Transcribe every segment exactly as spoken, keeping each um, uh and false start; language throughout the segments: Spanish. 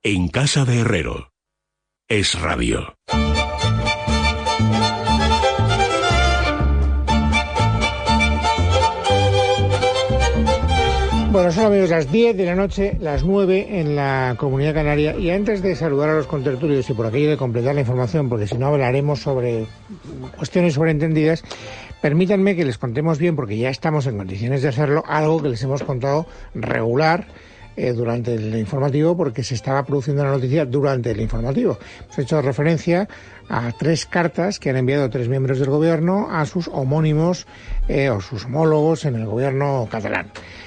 En casa de Herrero. Es Radio. Bueno, son amigos las diez de la noche, las nueve en la Comunidad Canaria. Y antes de saludar a los contertulios y por aquello de completar la información, porque si no hablaremos sobre cuestiones sobreentendidas, permítanme que les contemos bien, porque ya estamos en condiciones de hacerlo, algo que les hemos contado regular eh, durante el informativo, porque se estaba produciendo la noticia durante el informativo. Hemos hecho referencia a tres cartas que han enviado tres miembros del gobierno a sus homónimos eh, o sus homólogos en el gobierno catalán.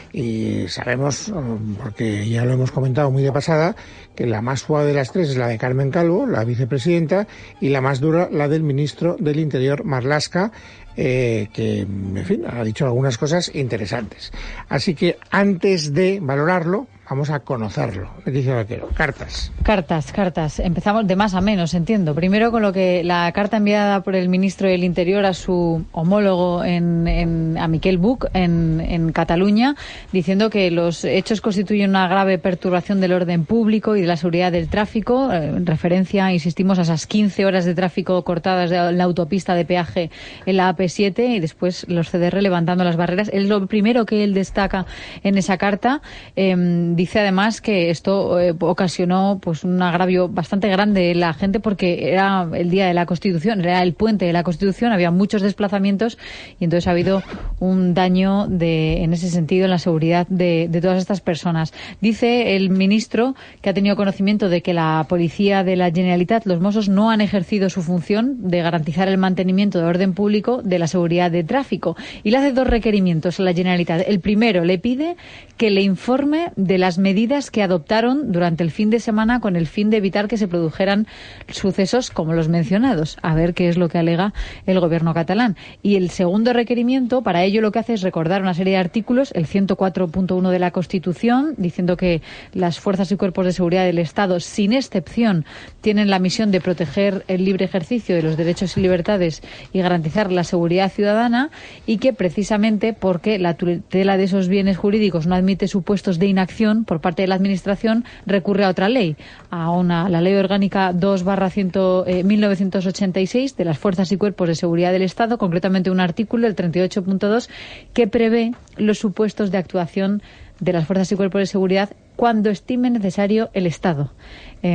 Y sabemos, porque ya lo hemos comentado muy de pasada, que la más suave de las tres es la de Carmen Calvo, la vicepresidenta, y la más dura, la del ministro del Interior, Marlaska, eh, que, en fin, ha dicho algunas cosas interesantes. Así que antes de valorarlo, vamos a conocerlo. Leticia Vaquero, cartas. Cartas, cartas. Empezamos de más a menos, entiendo. Primero con lo que la carta enviada por el ministro del Interior a su homólogo en, en a Miquel Buch en, en Cataluña, diciendo que los hechos constituyen una grave perturbación del orden público y de la seguridad del tráfico, en referencia, insistimos, a esas quince horas de tráfico cortadas de la autopista de peaje en la A P siete y después los C D R levantando las barreras. Es lo primero que él destaca en esa carta. Eh, Dice además que esto eh, ocasionó pues un agravio bastante grande en la gente porque era el día de la Constitución, era el puente de la Constitución, había muchos desplazamientos y entonces ha habido un daño de, en ese sentido en la seguridad de, de todas estas personas. Dice el ministro que ha tenido conocimiento de que la policía de la Generalitat, los Mossos, no han ejercido su función de garantizar el mantenimiento de orden público, de la seguridad de tráfico, y le hace dos requerimientos a la Generalitat. El primero, le pide que le informe de la las medidas que adoptaron durante el fin de semana con el fin de evitar que se produjeran sucesos como los mencionados. A ver qué es lo que alega el gobierno catalán. Y el segundo requerimiento, para ello lo que hace es recordar una serie de artículos, el ciento cuatro punto uno de la Constitución, diciendo que las fuerzas y cuerpos de seguridad del Estado, sin excepción, tienen la misión de proteger el libre ejercicio de los derechos y libertades y garantizar la seguridad ciudadana, y que precisamente porque la tutela de esos bienes jurídicos no admite supuestos de inacción por parte de la Administración, recurre a otra ley, a una la Ley Orgánica dos barra mil novecientos ochenta y seis de las Fuerzas y Cuerpos de Seguridad del Estado, concretamente un artículo, el treinta y ocho punto dos, que prevé los supuestos de actuación de las Fuerzas y Cuerpos de Seguridad cuando estime necesario el Estado. Eh,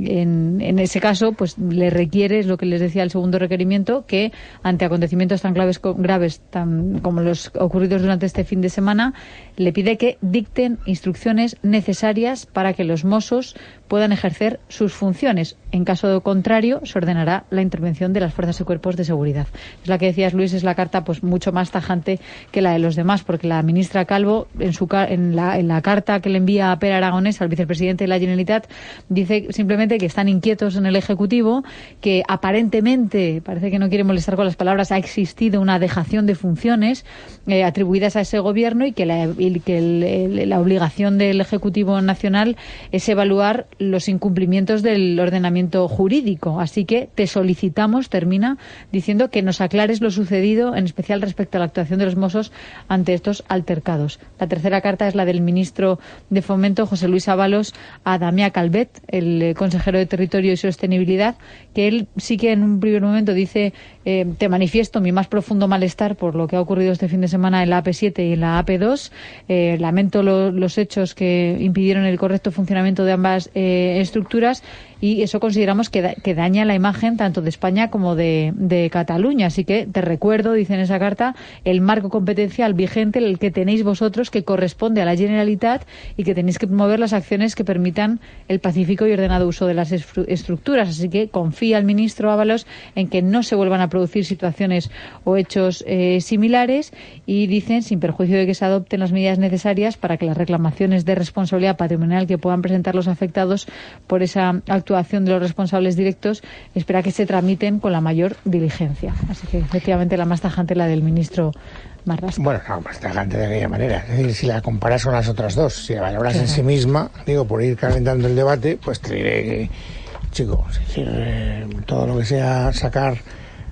en, en ese caso, pues le requiere, es lo que les decía el segundo requerimiento, que ante acontecimientos tan graves, graves tan, como los ocurridos durante este fin de semana, le pide que dicten instrucciones necesarias para que los Mossos puedan ejercer sus funciones. En caso contrario, se ordenará la intervención de las Fuerzas y Cuerpos de Seguridad. Es la que decías, Luis, es la carta pues mucho más tajante que la de los demás, porque la ministra Calvo, en, su, en, la, en la carta que le envía a Pere Aragonés, al vicepresidente de la Generalitat, dice simplemente que están inquietos en el Ejecutivo, que aparentemente, parece que no quiere molestar con las palabras, ha existido una dejación de funciones eh, atribuidas a ese gobierno y que, la, y que el, el, la obligación del Ejecutivo Nacional es evaluar los incumplimientos del ordenamiento jurídico. Así que te solicitamos, termina diciendo, que nos aclares lo sucedido, en especial respecto a la actuación de los Mossos ante estos altercados. La tercera carta es la del ministro de Fomento, José Luis Ábalos, a Damià Calvet, el consejero de Territorio y Sostenibilidad, que él sí que en un primer momento dice eh, te manifiesto mi más profundo malestar por lo que ha ocurrido este fin de semana en la A P siete y en la A P dos. Eh, lamento lo, los hechos que impidieron el correcto funcionamiento de ambas eh, estructuras, y eso consideramos que, da, que daña la imagen tanto de España como de, de Cataluña. Así que te recuerdo, dice en esa carta, el marco competencial vigente, el que tenéis vosotros, que corresponde a la Generalitat, y que tenéis que promover las acciones que permitan el pacífico y ordenado uso de las estructuras. Así que confía el ministro Ábalos en que no se vuelvan a producir situaciones o hechos eh, similares, y dicen, sin perjuicio de que se adopten las medidas necesarias para que las reclamaciones de responsabilidad patrimonial que puedan presentar los afectados por esa actuación actuación de los responsables directos, espera que se tramiten con la mayor diligencia. Así que, efectivamente, la más tajante la del ministro Marlaska. Bueno, no, más tajante de aquella manera. Es decir, si la comparas con las otras dos, si la valoras en sí misma, digo, por ir calentando el debate, pues te diré que, chico, es decir, eh, todo lo que sea sacar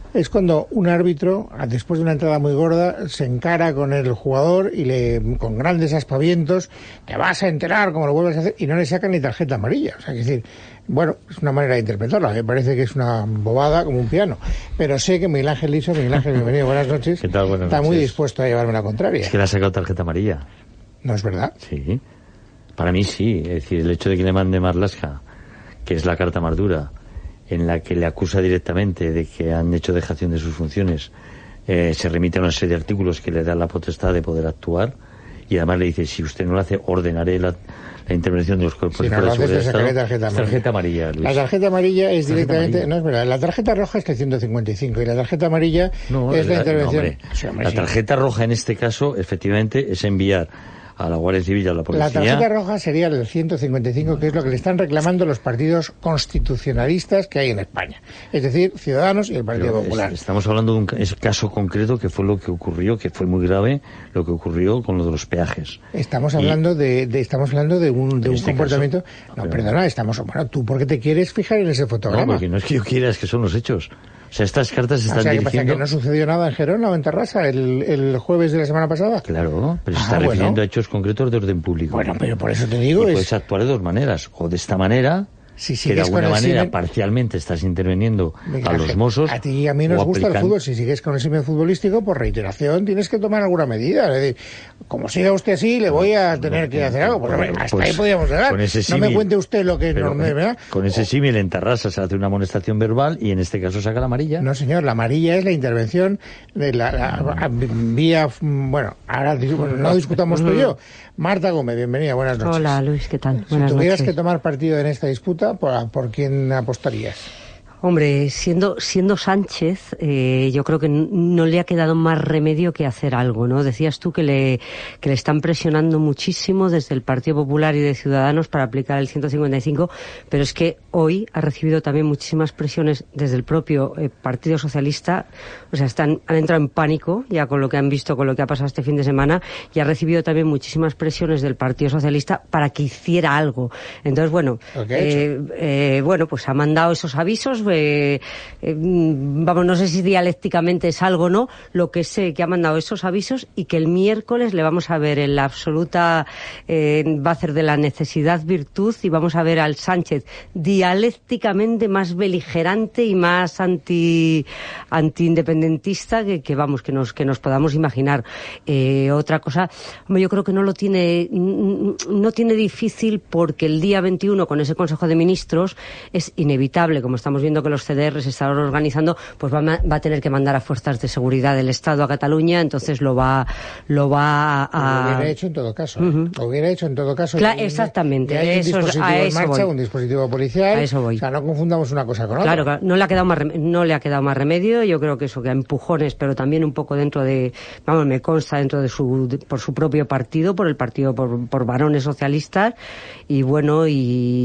Es cuando un árbitro, después de una entrada muy gorda, se encara con el jugador y le, con grandes aspavientos, te vas a enterar como lo vuelves a hacer, y no le sacan ni tarjeta amarilla. O sea, es decir, bueno, es una manera de interpretarla. Me parece que es una bobada como un piano. Pero sé que Miguel Ángel Liso, Miguel Ángel, bienvenido, buenas noches. ¿Qué tal? Buenas está noches. Muy dispuesto a llevarme la contraria. Es que le ha sacado tarjeta amarilla. ¿No es verdad? Sí. Para mí sí. Es decir, el hecho de que le mande Marlaska, que es la carta más dura, en la que le acusa directamente de que han hecho dejación de sus funciones, eh, se remite a una serie de artículos que le dan la potestad de poder actuar, y además le dice, si usted no lo hace, ordenaré la, la intervención de los cuerpos si de no seguridad. Tarjeta amarilla. Tarjeta amarilla, Luis. La tarjeta amarilla es tarjeta directamente... Amarilla. No, es verdad. La tarjeta roja es la ciento cincuenta y cinco y la tarjeta amarilla no, es la, la intervención... No, hombre. Sí, hombre, la sí. tarjeta roja en este caso, efectivamente, es enviar a la Guardia Civil y a la policía. La tarjeta roja sería el ciento cincuenta y cinco, que es lo que le están reclamando los partidos constitucionalistas que hay en España. Es decir, Ciudadanos y el Partido Pero Popular. Es, estamos hablando de un es caso concreto que fue lo que ocurrió, que fue muy grave, lo que ocurrió con lo de los peajes. Estamos hablando y, de, de estamos hablando de un, de un este comportamiento... Caso, no, pero, perdona, estamos... Bueno, tú porque te quieres fijar en ese fotograma. No, porque no es que yo quiera, es que son los hechos. O sea, estas cartas se están o sea, dirigiendo... ¿qué pasa, que no sucedió nada en Gerona o en Terrassa el, el jueves de la semana pasada? Claro, pero se ah, está bueno. refiriendo a hechos concretos de orden público. Bueno, pero por eso te digo... Y es... puedes actuar de dos maneras, o de esta manera... Si que de alguna manera simen... parcialmente estás interviniendo Venga, a los Mossos. A ti y a mí nos gusta aplican... el fútbol. Si sigues con el simen futbolístico, por reiteración tienes que tomar alguna medida. Es decir, como siga usted así, le voy a tener no, que hacer algo. Pues, pues, hasta pues, ahí podríamos llegar. No me cuente usted lo que no me ¿verdad? Con ese símil en Terrassa se hace una amonestación verbal y en este caso saca la amarilla. No, señor, la amarilla es la intervención de la, la, la vía... Bueno, ahora bueno, no discutamos tú y yo. Marta Gómez, bienvenida, buenas noches. Hola, Luis, ¿qué tal? Buenas si tuvieras noches. que tomar partido en esta disputa, ¿por, por quién apostarías? Hombre, siendo siendo Sánchez, eh, yo creo que no le ha quedado más remedio que hacer algo, ¿no? Decías tú que le que le están presionando muchísimo desde el Partido Popular y de Ciudadanos para aplicar el ciento cincuenta y cinco, pero es que hoy ha recibido también muchísimas presiones desde el propio eh, Partido Socialista. O sea, están han entrado en pánico ya con lo que han visto, con lo que ha pasado este fin de semana, y ha recibido también muchísimas presiones del Partido Socialista para que hiciera algo. Entonces, bueno, eh, eh, bueno, pues ha mandado esos avisos. Eh, eh, vamos, no sé si dialécticamente es algo o no, lo que sé que ha mandado esos avisos y que el miércoles le vamos a ver en la absoluta eh, va a hacer de la necesidad virtud y vamos a ver al Sánchez dialécticamente más beligerante y más anti antiindependentista que, que vamos que nos que nos podamos imaginar. Eh, otra cosa, hombre, yo creo que no lo tiene no tiene difícil porque el día veintiuno con ese Consejo de Ministros es inevitable, como estamos viendo que los C D R se están organizando, pues va, va a tener que mandar a fuerzas de seguridad del Estado a Cataluña, entonces lo va lo va a... Lo hubiera hecho en todo caso. Uh-huh. Lo hubiera hecho en todo caso. Claro, exactamente. Ya hay eso, un dispositivo a en eso marcha, voy. un dispositivo policial. A eso voy. O sea, no confundamos una cosa con otra. Claro, claro, no le ha quedado más no le ha quedado más remedio. Yo creo que eso, que a empujones, pero también un poco dentro de, vamos, me consta dentro de su, de, por su propio partido, por el partido, por, por varones socialistas, y bueno, y,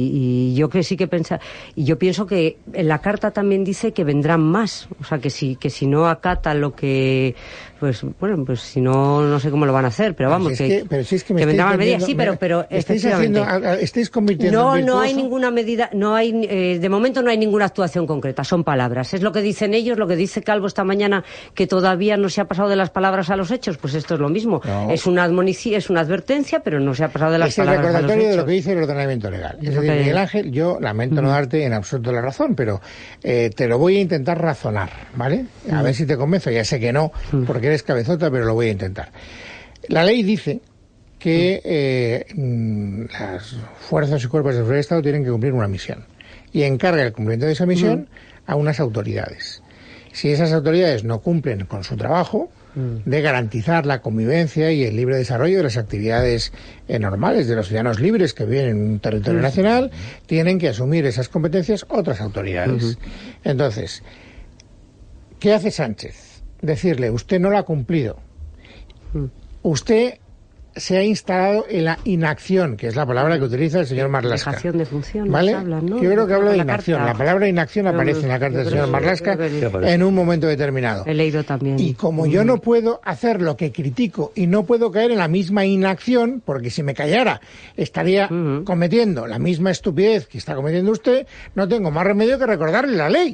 y yo que sí que pensa, y yo pienso que en la carta también dice que vendrán más, o sea, que si, que si no acata lo que, pues, bueno, pues si no, no sé cómo lo van a hacer, pero vamos, si es que, que, pero si es que, me que vendrán más medidas, sí, pero, pero, estáis haciendo, estáis convirtiendo no, en no hay ninguna medida, no hay, eh, de momento no hay ninguna actuación concreta, son palabras, es lo que dicen ellos, lo que dice Calvo esta mañana, que todavía no se ha pasado de las palabras a los hechos, pues esto es lo mismo, no. es una admonición, es una advertencia, pero no se ha pasado de las es palabras a los hechos. Es el recordatorio de lo que dice el ordenamiento legal. Es, es decir, que... Miguel Ángel, yo lamento mm. no darte en absoluto la razón, pero eh, te lo voy a intentar razonar, ¿vale? A mm. ver si te convenzo, ya sé que no, mm. porque eres cabezota, pero lo voy a intentar. La ley dice que eh, las fuerzas y cuerpos de seguridad del Estado tienen que cumplir una misión y encarga el cumplimiento de esa misión mm. a unas autoridades. Si esas autoridades no cumplen con su trabajo mm. de garantizar la convivencia y el libre desarrollo de las actividades eh, normales de los ciudadanos libres que viven en un territorio mm. nacional, tienen que asumir esas competencias otras autoridades. Mm-hmm. Entonces, ¿qué hace Sánchez? Decirle, usted no lo ha cumplido. Mm. Usted se ha instalado en la inacción, que es la palabra que utiliza el señor Marlaska. Dejación de funciones, ¿vale? hablan, ¿no? Yo creo que habla de la inacción. Carta. La palabra inacción Pero, aparece en la carta del señor Marlaska que... en un momento determinado. He leído también. Y como mm. yo no puedo hacer lo que critico y no puedo caer en la misma inacción, porque si me callara estaría mm. cometiendo la misma estupidez que está cometiendo usted, no tengo más remedio que recordarle la ley.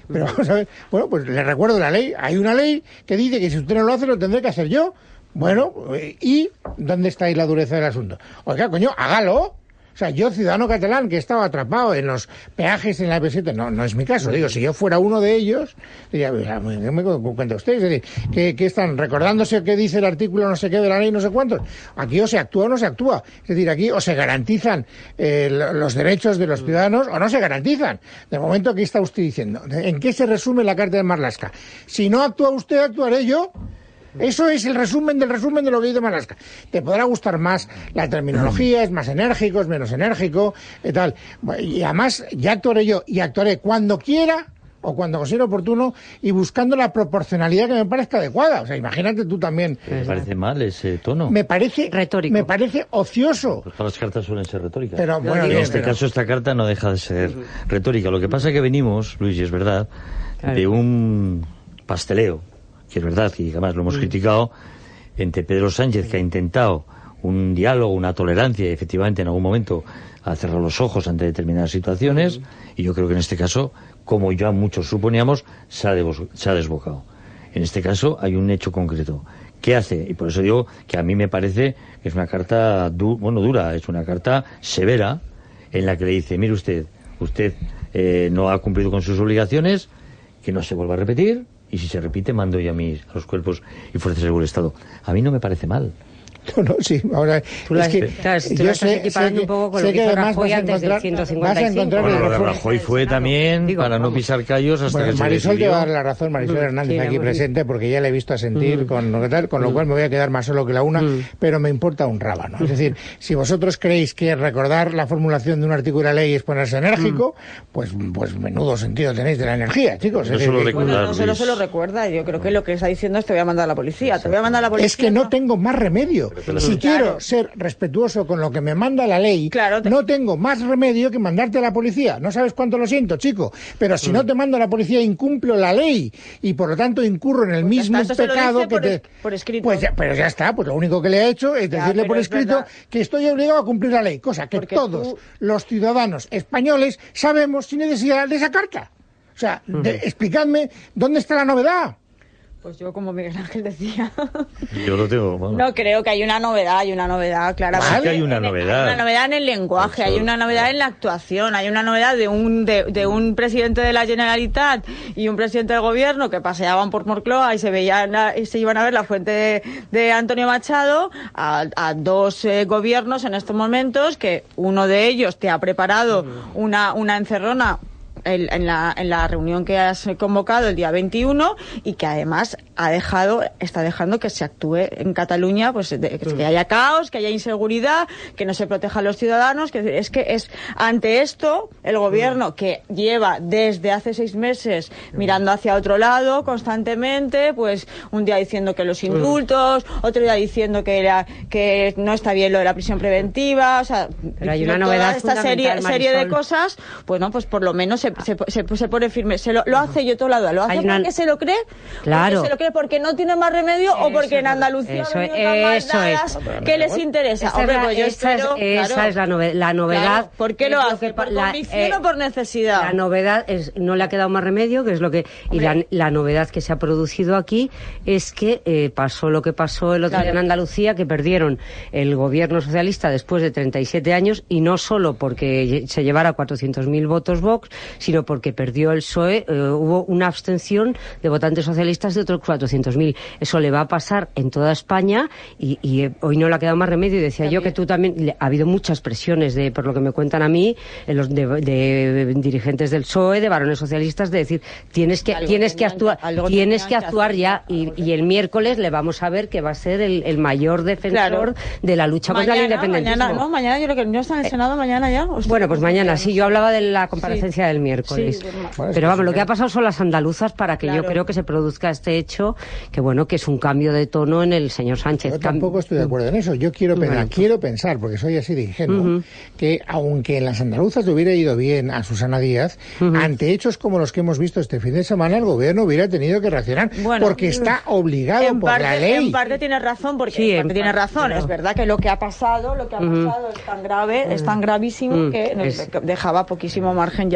Pero vamos a ver, bueno, pues le recuerdo la ley. Hay una ley que dice que si usted no lo hace, lo tendré que hacer yo. Bueno, ¿y dónde está ahí la dureza del asunto? Oiga, coño, hágalo. O sea, yo, ciudadano catalán, que estaba atrapado en los peajes en la ep siete, no, no es mi caso. Digo, si yo fuera uno de ellos, diría, ¿qué me cuenta usted? Es decir, que, que están recordándose qué dice el artículo no sé qué de la ley, no sé cuántos. Aquí o se actúa o no se actúa. Es decir, aquí o se garantizan eh, los derechos de los ciudadanos o no se garantizan. De momento, ¿qué está usted diciendo? ¿En qué se resume la Carta de Marlaska? Si no actúa usted, actuaré yo. Eso es el resumen del resumen de lo que dice Marlaska. Te podrá gustar más la terminología, es más enérgico, es menos enérgico, y tal. Y además, ya actuaré yo, y actuaré cuando quiera o cuando considere oportuno y buscando la proporcionalidad que me parezca adecuada. O sea, imagínate tú también. Me parece mal ese tono. Me parece retórico. Me parece ocioso. Pues todas las cartas suelen ser retóricas. Pero bueno, en bien, este pero... caso esta carta no deja de ser retórica. Lo que pasa es que venimos, Luis, y es verdad, claro, de un pasteleo, que es verdad, y además lo hemos mm. criticado, entre Pedro Sánchez, que ha intentado un diálogo, una tolerancia, y efectivamente en algún momento ha cerrado los ojos ante determinadas situaciones, mm. y yo creo que en este caso, como ya muchos suponíamos, se ha, se ha desbocado. En este caso hay un hecho concreto. ¿Qué hace? Y por eso digo que a mí me parece que es una carta, du bueno, dura, es una carta severa, en la que le dice, mire usted, usted eh, no ha cumplido con sus obligaciones, que no se vuelva a repetir, y si se repite, mando yo a, mis, a los cuerpos y fuerzas del Estado. A mí no me parece mal. No, no, sí, ahora tú la, es que estás, tú yo sé, sé que, un poco con lo que, que hizo Rajoy antes del ciento cincuenta y cinco. Bueno, lo de Rajoy fue también Digo, para vamos. no pisar callos hasta bueno, que Marisol se te va a dar la razón, Marisol mm, Hernández sí, aquí no, presente, porque ya le he visto asentir mm. con lo que tal, con mm. lo cual me voy a quedar más solo que la una, mm. pero me importa un rábano. Es decir, si vosotros creéis que recordar la formulación de un artículo de la ley es ponerse enérgico, mm. pues pues menudo sentido tenéis de la energía, chicos. No, es decir, que, bueno, no solo se lo recuerda, yo creo que lo que está diciendo es te voy a mandar a la policía, te voy a mandar a la policía. Es que no tengo más remedio. Si quiero ser respetuoso con lo que me manda la ley, claro, te... no tengo más remedio que mandarte a la policía. No sabes cuánto lo siento, chico, pero si mm. no te mando a la policía, incumplo la ley y por lo tanto incurro en el pues mismo está, pecado que por, te... por escrito. Pues ya, pero ya está, pues lo único que le ha hecho es ya, decirle por escrito que estoy obligado a cumplir la ley, cosa que Porque todos tú... los ciudadanos españoles sabemos sin necesidad de esa carta. O sea, mm. de, explicadme dónde está la novedad. Pues yo, como Miguel Ángel decía... Yo lo tengo... Bueno. No, creo que hay una novedad, hay una novedad, claramente. Sí que hay una novedad. Hay una novedad en el lenguaje, Eso, hay una novedad en la actuación, hay una novedad de un de, de un presidente de la Generalitat y un presidente del gobierno que paseaban por Moncloa y se veían y se iban a ver la fuente de, de Antonio Machado, a, a dos eh, gobiernos en estos momentos, que uno de ellos te ha preparado una, una encerrona El, en, la, en la reunión que has convocado el día veintiuno y que además ha dejado, está dejando que se actúe en Cataluña, pues de, que haya caos, que haya inseguridad, que no se proteja a los ciudadanos, que es que es ante esto el gobierno que lleva desde hace seis meses mirando hacia otro lado constantemente, pues un día diciendo que los indultos, otro día diciendo que era, que no está bien lo de la prisión preventiva, o sea, pero hay una novedad esta serie, serie de cosas, pues no, pues por lo menos se Se, se, se pone firme, se lo, lo hace yo toda la duda, lo hace una... porque se lo cree, claro. porque se lo cree porque no tiene más remedio eso, o porque en Andalucía eso, no tienen más dadas que les interesa. Esa, Hombre, pues yo esa, espero, es, esa claro, es la, nove la novedad. Claro, ¿por qué lo hace? ¿Por la, convicción eh, o por necesidad? La novedad es, no le ha quedado más remedio, que es lo que y la, la novedad que se ha producido aquí es que eh, pasó lo que pasó el otro claro. día en Andalucía, que perdieron el gobierno socialista después de treinta y siete años, y no solo porque se llevara cuatrocientos mil votos Vox, sino porque perdió el P S O E, eh, hubo una abstención de votantes socialistas de otros cuatrocientos mil. Eso le va a pasar en toda España y, y eh, hoy no le ha quedado más remedio. Y decía también. yo que tú también, le, ha habido muchas presiones, de por lo que me cuentan a mí, en los de, de, de dirigentes del P S O E, de varones socialistas, de decir, tienes que, tienes que actuar, tienes que actuar ya, y, y el miércoles le vamos a ver que va a ser el, el mayor defensor claro. de la lucha mañana, contra el independentismo. Mañana, no, mañana yo creo que no está en el Senado, mañana ya. Bueno, pues mañana, sí, yo hablaba de la comparecencia sí. del miércoles. Sí, bueno, pero vamos, lo que ha pasado son las andaluzas para que claro. yo creo que se produzca este hecho, que bueno, que es un cambio de tono en el señor Sánchez. Yo tampoco estoy de acuerdo en eso. Yo quiero pensar, bueno. quiero pensar, porque soy así de ingenuo, uh-huh. que aunque en las andaluzas le hubiera ido bien a Susana Díaz, uh-huh. ante hechos como los que hemos visto este fin de semana, el gobierno hubiera tenido que reaccionar, bueno, porque está obligado por parte, la ley. En parte tiene razón, porque sí, en parte tiene razón. Claro. Es verdad que lo que ha pasado, lo que ha pasado uh-huh. es tan grave, uh-huh. es tan gravísimo uh-huh. que es... dejaba poquísimo margen ya uh-huh.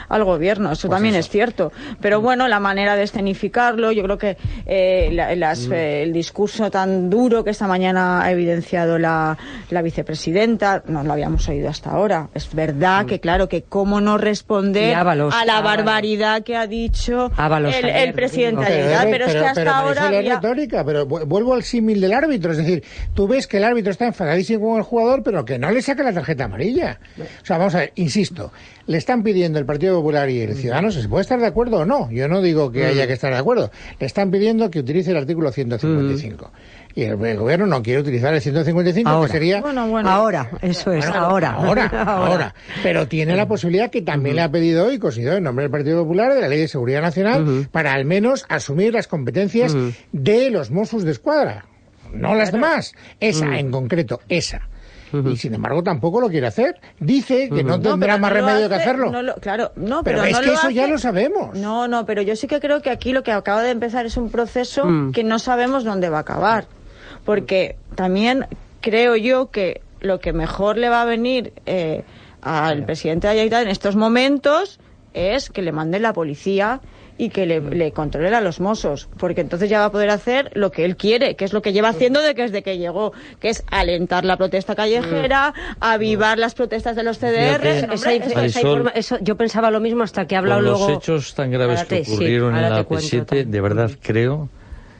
al gobierno, eso pues también eso. es cierto. Pero bueno, la manera de escenificarlo, yo creo que eh, la, las, eh, el discurso tan duro que esta mañana ha evidenciado la, la vicepresidenta, no lo habíamos oído hasta ahora. Es verdad que, claro, que cómo no responder Ábalos, a la Ábalos. barbaridad que ha dicho Ábalos, el, el presidente de la pero, pero es que hasta pero ahora había... retórica, pero vuelvo al símil del árbitro, es decir, tú ves que el árbitro está enfadadísimo con el jugador, pero que no le saca la tarjeta amarilla. O sea, vamos a ver, insisto, le están pidiendo el Partido Popular y el Ciudadanos, ¿se puede estar de acuerdo o no? Yo no digo que haya que estar de acuerdo. Le están pidiendo que utilice el artículo ciento cincuenta y cinco. Y el, el gobierno no quiere utilizar el ciento cincuenta y cinco, ahora. que sería... Bueno, bueno. Ahora, eso es, bueno, ahora. ahora. Ahora, ahora. Pero tiene la posibilidad que también uh-huh. le ha pedido hoy, considerado en nombre del Partido Popular, de la Ley de Seguridad Nacional, uh-huh. para al menos asumir las competencias uh-huh. de los Mossos de Escuadra. No las demás. Esa, uh-huh. en concreto, esa. Uh-huh. Y sin embargo tampoco lo quiere hacer. Dice que uh-huh. no tendrá no, más no remedio hace, que hacerlo. No lo, claro, no, pero, pero es no que lo eso hace. ya lo sabemos. No, no, pero yo sí que creo que aquí lo que acaba de empezar es un proceso uh-huh. que no sabemos dónde va a acabar. Porque también creo yo que lo que mejor le va a venir eh, al presidente de la Generalitat en estos momentos es que le mande la policía y que le, le controle a los Mossos, porque entonces ya va a poder hacer lo que él quiere, que es lo que lleva haciendo desde que llegó, que es alentar la protesta callejera, avivar las protestas de los C D R. Esa, esa, esa, esa informa, eso, yo pensaba lo mismo hasta que ha hablado luego... Los hechos tan graves que ocurrieron sí, en la P siete, de verdad creo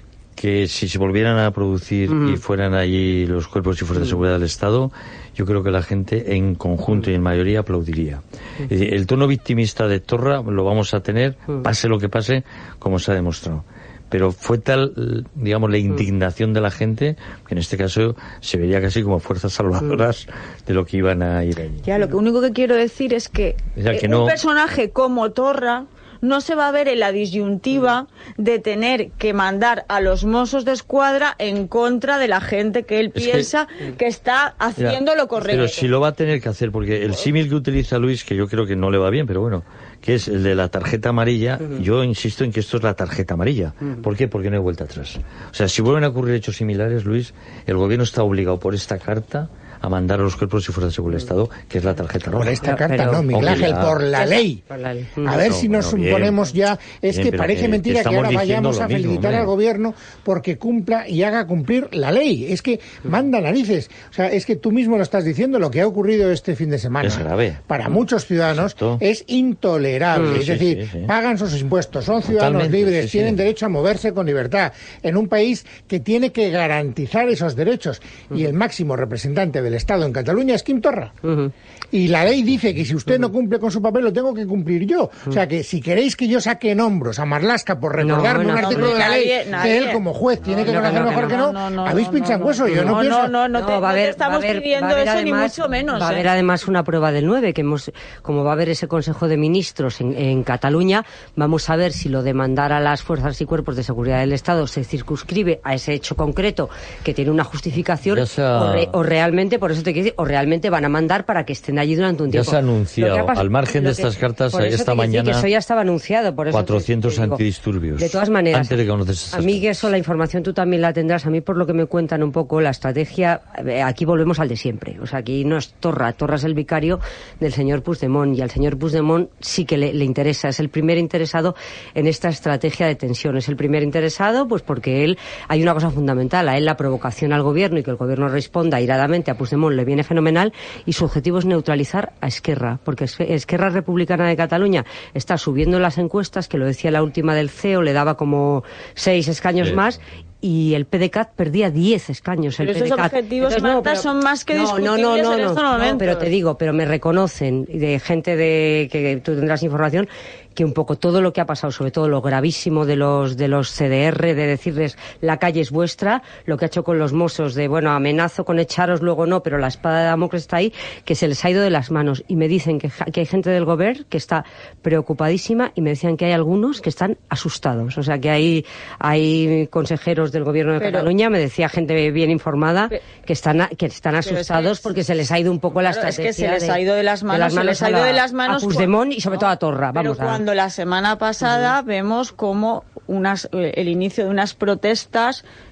que si se volvieran a producir uh-huh. y fueran allí los cuerpos y fuerzas de seguridad del Estado, yo creo que la gente en conjunto y en mayoría aplaudiría. Uh-huh. Es decir, el tono victimista de Torra lo vamos a tener, uh-huh. pase lo que pase, como se ha demostrado. Pero fue tal, digamos, la indignación de la gente, que en este caso se vería casi como fuerzas salvadoras de lo que iban a ir allí. Ya, lo que único que quiero decir es que, o sea, que eh, no... un personaje como Torra no se va a ver en la disyuntiva de tener que mandar a los Mossos de Escuadra en contra de la gente que él es piensa que, que está haciendo mira, lo correcto. Pero si lo va a tener que hacer, porque el símil que utiliza Luis, que yo creo que no le va bien, pero bueno, que es el de la tarjeta amarilla, uh-huh. yo insisto en que esto es la tarjeta amarilla. Uh-huh. ¿Por qué? Porque no hay vuelta atrás. O sea, si vuelven a ocurrir hechos similares, Luis, el gobierno está obligado por esta carta a mandar a los cuerpos y fuerzas de seguridad del Estado, que es la tarjeta roja. Por esta carta pero, no, Miguel Ángel, por la ley. Por la ley. A ver no, si nos bueno, suponemos bien, ya... Es bien, que parece que mentira que ahora vayamos a felicitar mismo, al gobierno porque cumpla y haga cumplir la ley. Es que manda narices. O sea, es que tú mismo lo estás diciendo, lo que ha ocurrido este fin de semana. Es grave. Para muchos ciudadanos Exacto. es intolerable. Sí, es decir, sí, sí, sí. pagan sus impuestos, son ciudadanos Totalmente, libres, sí, tienen sí. derecho a moverse con libertad en un país que tiene que garantizar esos derechos. Uh-huh. Y el máximo representante del Estado en Cataluña es Quim Torra. Uh-huh. Y la ley dice que si usted uh-huh. no cumple con su papel, lo tengo que cumplir yo. Uh-huh. O sea que si queréis que yo saque en hombros a Marlaska por recordarme no, no, un artículo no, de la ley nadie, nadie. que él como juez tiene no, que conocer no, mejor no, que no, no, no habéis no, pinchado en hueso. No, yo no, no pienso... No, no, no, te, no, va a haber, no te estamos va a haber, pidiendo eso además, ni mucho menos. Va a haber ¿eh? además una prueba del nueve, que hemos, como va a haber ese Consejo de Ministros en, en Cataluña, vamos a ver si lo de mandar a las fuerzas y cuerpos de seguridad del Estado se circunscribe a ese hecho concreto que tiene una justificación sea... o, re, o realmente, por eso te quiero decir, o realmente van a mandar para que estén allí durante un tiempo. Ya se ha anunciado, pasado, al margen de estas que, cartas, esta mañana, que eso ya estaba anunciado, por eso cuatrocientos te, te digo, antidisturbios. De todas maneras, antes de que conoces a mí que eso, la información tú también la tendrás. A mí, por lo que me cuentan un poco, la estrategia, aquí volvemos al de siempre. O sea, aquí no es Torra, Torra es el vicario del señor Puigdemont, y al señor Puigdemont sí que le, le interesa, es el primer interesado en esta estrategia de tensión. Es el primer interesado, pues porque él, hay una cosa fundamental, a él la provocación al gobierno y que el gobierno responda iradamente a Puigdemont le viene fenomenal, y su objetivo es neutralizar a Esquerra, porque Esquerra Republicana de Cataluña está subiendo las encuestas, que lo decía la última del C E O, le daba como seis escaños sí. más, y el P D C A T perdía diez escaños. Pero el esos P D C A T. objetivos, Entonces, Marta, no, pero, son más que no, discutibles no, no, no, en estos no, momentos. no, pero te digo, pero me reconocen, de gente de que tú tendrás información, que un poco todo lo que ha pasado, sobre todo lo gravísimo de los de los C D R, de decirles la calle es vuestra, lo que ha hecho con los Mossos, de bueno, amenazo con echaros, luego no, pero la espada de Damocles está ahí, que se les ha ido de las manos. Y me dicen que, que hay gente del gobierno que está preocupadísima, y me decían que hay algunos que están asustados. O sea, que hay, hay consejeros del gobierno de pero, Cataluña, me decía gente bien informada, pero, que están que están asustados es que, porque se les ha ido un poco claro, la estrategia. Es que se les ha ido de las manos, de las manos se les ha ido a, de las manos a Puigdemont y sobre no, todo a Torra. Vamos pero a... cuando la semana pasada uh-huh. vemos como unas, el inicio de unas protestas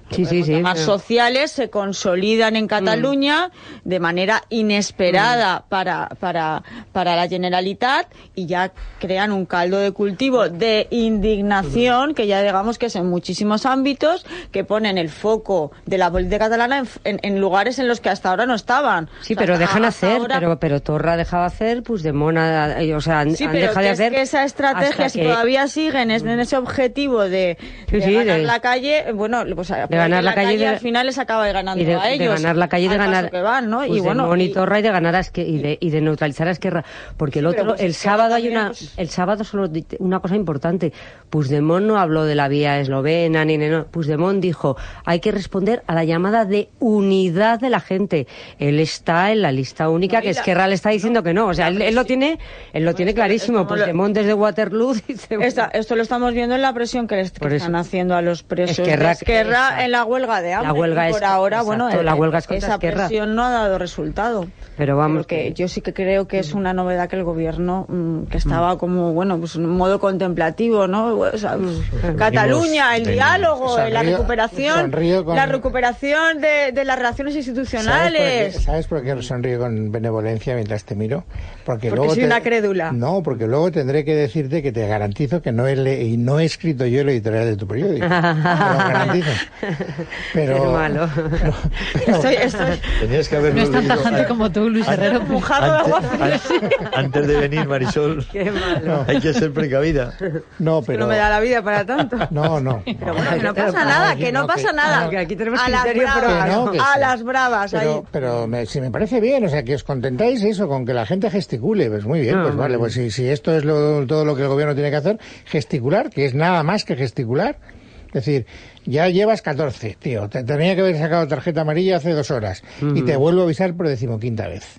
Sí, sí, sí. Los sociales se consolidan en Cataluña mm. de manera inesperada mm. para, para, para la Generalitat y ya crean un caldo de cultivo de indignación mm. que ya digamos que es en muchísimos ámbitos, que ponen el foco de la política catalana en, en, en lugares en los que hasta ahora no estaban. Sí, o sea, pero dejan hacer, ahora... pero, pero Torra ha dejado hacer, pues de mona, o sea, han, sí, han pero dejado de hacer. Es que esa estrategia, si que... todavía siguen en ese objetivo de, sí, de sí, ganar de... la calle, bueno, pues de ganar la, la calle, calle de... al final les acaba ganando de, a ellos. De ganar la calle, de ganar que van, ¿no? Pues y bueno, y Torra y de ganar a Esquerra, y de, y de neutralizar a Esquerra, porque el sí, otro, pues el sábado hay una, pues... el sábado solo una cosa importante. Puigdemont no habló de la vía eslovena ni no, Puigdemont dijo, hay que responder a la llamada de unidad de la gente. Él está en la lista única, no, que la... Esquerra le está diciendo no, que no, o sea, él, él lo tiene, él lo no, tiene clarísimo. Puigdemont lo... desde Waterloo dice, Esta, esto lo estamos viendo en la presión que les que están haciendo a los presos Esquerra, de Esquerra esa, en la huelga de hambre. La huelga y por es, ahora, exacto, bueno, la huelga es esa Esquerra. presión no ha dado resultado. Pero vamos, que yo sí que creo que es una novedad que el gobierno mmm, que estaba como, bueno, pues en un modo contemplativo, ¿no? O sea, mm. Cataluña, el diálogo, sonrío, la recuperación, con... la recuperación de, de las relaciones institucionales. ¿Sabes por, qué, ¿Sabes por qué sonrío con benevolencia mientras te miro? Porque, porque luego soy te... una crédula. No, porque luego tendré que decirte que te garantizo que no he, le... y no he escrito yo el editorial de tu periódico. Te lo garantizo. Pero... Qué malo. Pero, pero... Estoy, estoy... Tenías que haberlo no es tan tajante como tú, Luis Herrero. Antes, antes de venir, Marisol, qué malo. Hay que ser precavida. No, pero... Es que no me da la vida para tanto. No, no. Pero bueno, que no pasa nada, que no pasa nada. Que aquí tenemos a las criterio bravas, no, que a sí. las bravas. Pero, ahí. pero me, si me parece bien, o sea, que os contentáis eso, con que la gente gesticule, pues muy bien, no, pues no, vale, no. pues si, si esto es lo, todo lo que el gobierno tiene que hacer, gesticular, que es nada más que gesticular. Es decir, ya llevas catorce, tío, te tenía que haber sacado tarjeta amarilla hace dos horas uh-huh. y te vuelvo a avisar por decimoquinta vez.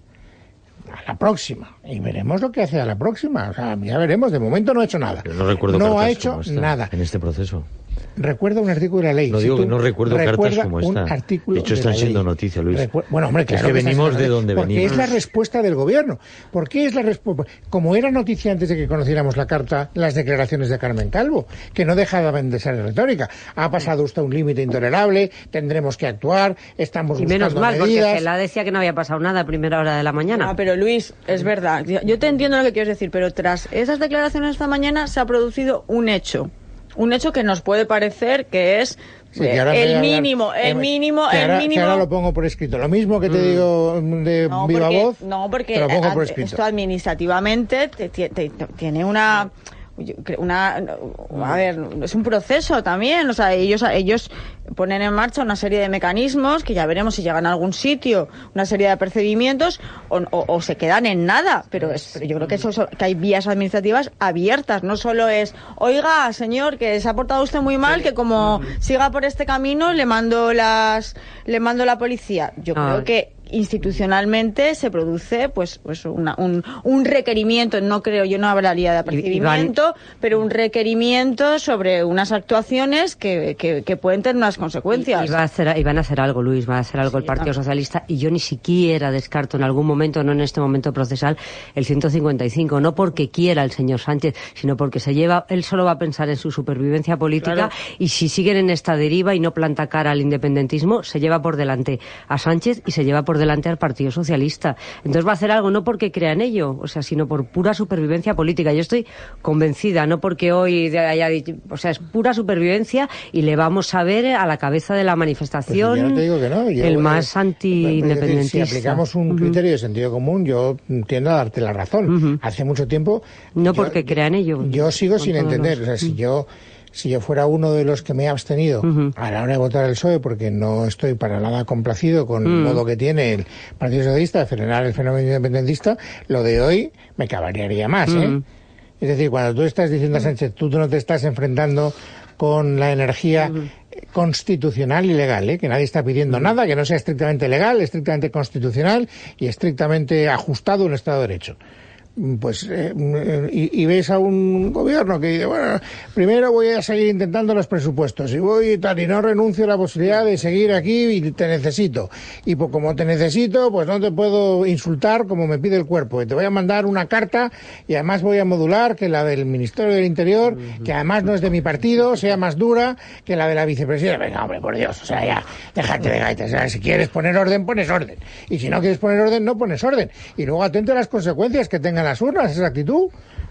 A la próxima. Y veremos lo que hace a la próxima. O sea, ya veremos. De momento no ha hecho nada. Pero no recuerdo no ha cartas hecho como esta, nada. En este proceso. Recuerda un artículo de la ley. No si digo que no recuerdo cartas como esta. De hecho, están siendo noticia, Luis. Recu- bueno, hombre, claro es que, que venimos de donde porque venimos. Porque es la respuesta del gobierno. ¿Por qué es la respuesta? Como era noticia antes de que conociéramos la carta, las declaraciones de Carmen Calvo, que no dejaban de ser retórica. Ha pasado usted un límite intolerable, tendremos que actuar, estamos y buscando menos mal, medidas. porque Cela decía que no había pasado nada a primera hora de la mañana. Ah, pero Luis, es verdad. Yo te entiendo lo que quieres decir, pero tras esas declaraciones esta mañana se ha producido un hecho. Un hecho que nos puede parecer que es sí, que ahora el mínimo, el mínimo, que el ahora, mínimo. Que ahora lo pongo por escrito. Lo mismo que te mm. digo de no, viva porque, voz, no, porque te lo pongo por escrito. Esto administrativamente te, te, te, te, tiene una... una a ver, es un proceso también, o sea, ellos ellos ponen en marcha una serie de mecanismos que ya veremos si llegan a algún sitio, una serie de apercibimientos o, o, o se quedan en nada, pero, es, pero yo creo que eso, eso que hay vías administrativas abiertas, no solo es, oiga, señor, que se ha portado usted muy mal, que como siga por este camino le mando las le mando la policía. Yo ah. creo que institucionalmente se produce pues, pues una, un, un requerimiento, no creo, yo no hablaría de apercibimiento, pero un requerimiento sobre unas actuaciones que, que, que pueden tener unas consecuencias. Y, y, va a hacer, y van a hacer algo, Luis, va a hacer algo sí, el Partido no. Socialista, y yo ni siquiera descarto en algún momento, no en este momento procesal, el ciento cincuenta y cinco, no porque quiera el señor Sánchez, sino porque se lleva, él solo va a pensar en su supervivencia política, claro. Y si siguen en esta deriva y no planta cara al independentismo, se lleva por delante a Sánchez y se lleva por delante al Partido Socialista. Entonces va a hacer algo no porque crea en ello, o sea, sino por pura supervivencia política. Yo estoy convencida, no porque hoy haya dicho, o sea, es pura supervivencia y le vamos a ver a la cabeza de la manifestación pues yo no te digo que no. Yo, el más eh, anti-independentista. Si aplicamos un uh-huh. criterio de sentido común, yo tiendo a darte la razón. Uh-huh. Hace mucho tiempo... No yo, porque crea en ello. Yo sigo sin entender, los... o sea, si yo... Si yo fuera uno de los que me he abstenido uh-huh. a la hora de votar el P S O E, porque no estoy para nada complacido con uh-huh. el modo que tiene el Partido Socialista de frenar el fenómeno independentista, lo de hoy me cabrearía más, ¿eh? Uh-huh. Es decir, cuando tú estás diciendo a Sánchez, tú, tú no te estás enfrentando con la energía uh-huh. constitucional y legal, ¿eh? Que nadie está pidiendo uh-huh. nada que no sea estrictamente legal, estrictamente constitucional y estrictamente ajustado a un Estado de Derecho. pues eh, y, y ves a un gobierno que dice, bueno, primero voy a seguir intentando los presupuestos y voy y tal, y no renuncio a la posibilidad de seguir aquí y te necesito. Y pues como te necesito, pues no te puedo insultar como me pide el cuerpo. Y te voy a mandar una carta y además voy a modular que la del Ministerio del Interior, uh-huh. que además no es de mi partido, sea más dura que la de la vicepresidenta. Venga, hombre, por Dios, o sea, ya, déjate de gaitas. O sea, si quieres poner orden, pones orden. Y si no quieres poner orden, no pones orden. Y luego atente a las consecuencias que tengan las urnas, esa actitud.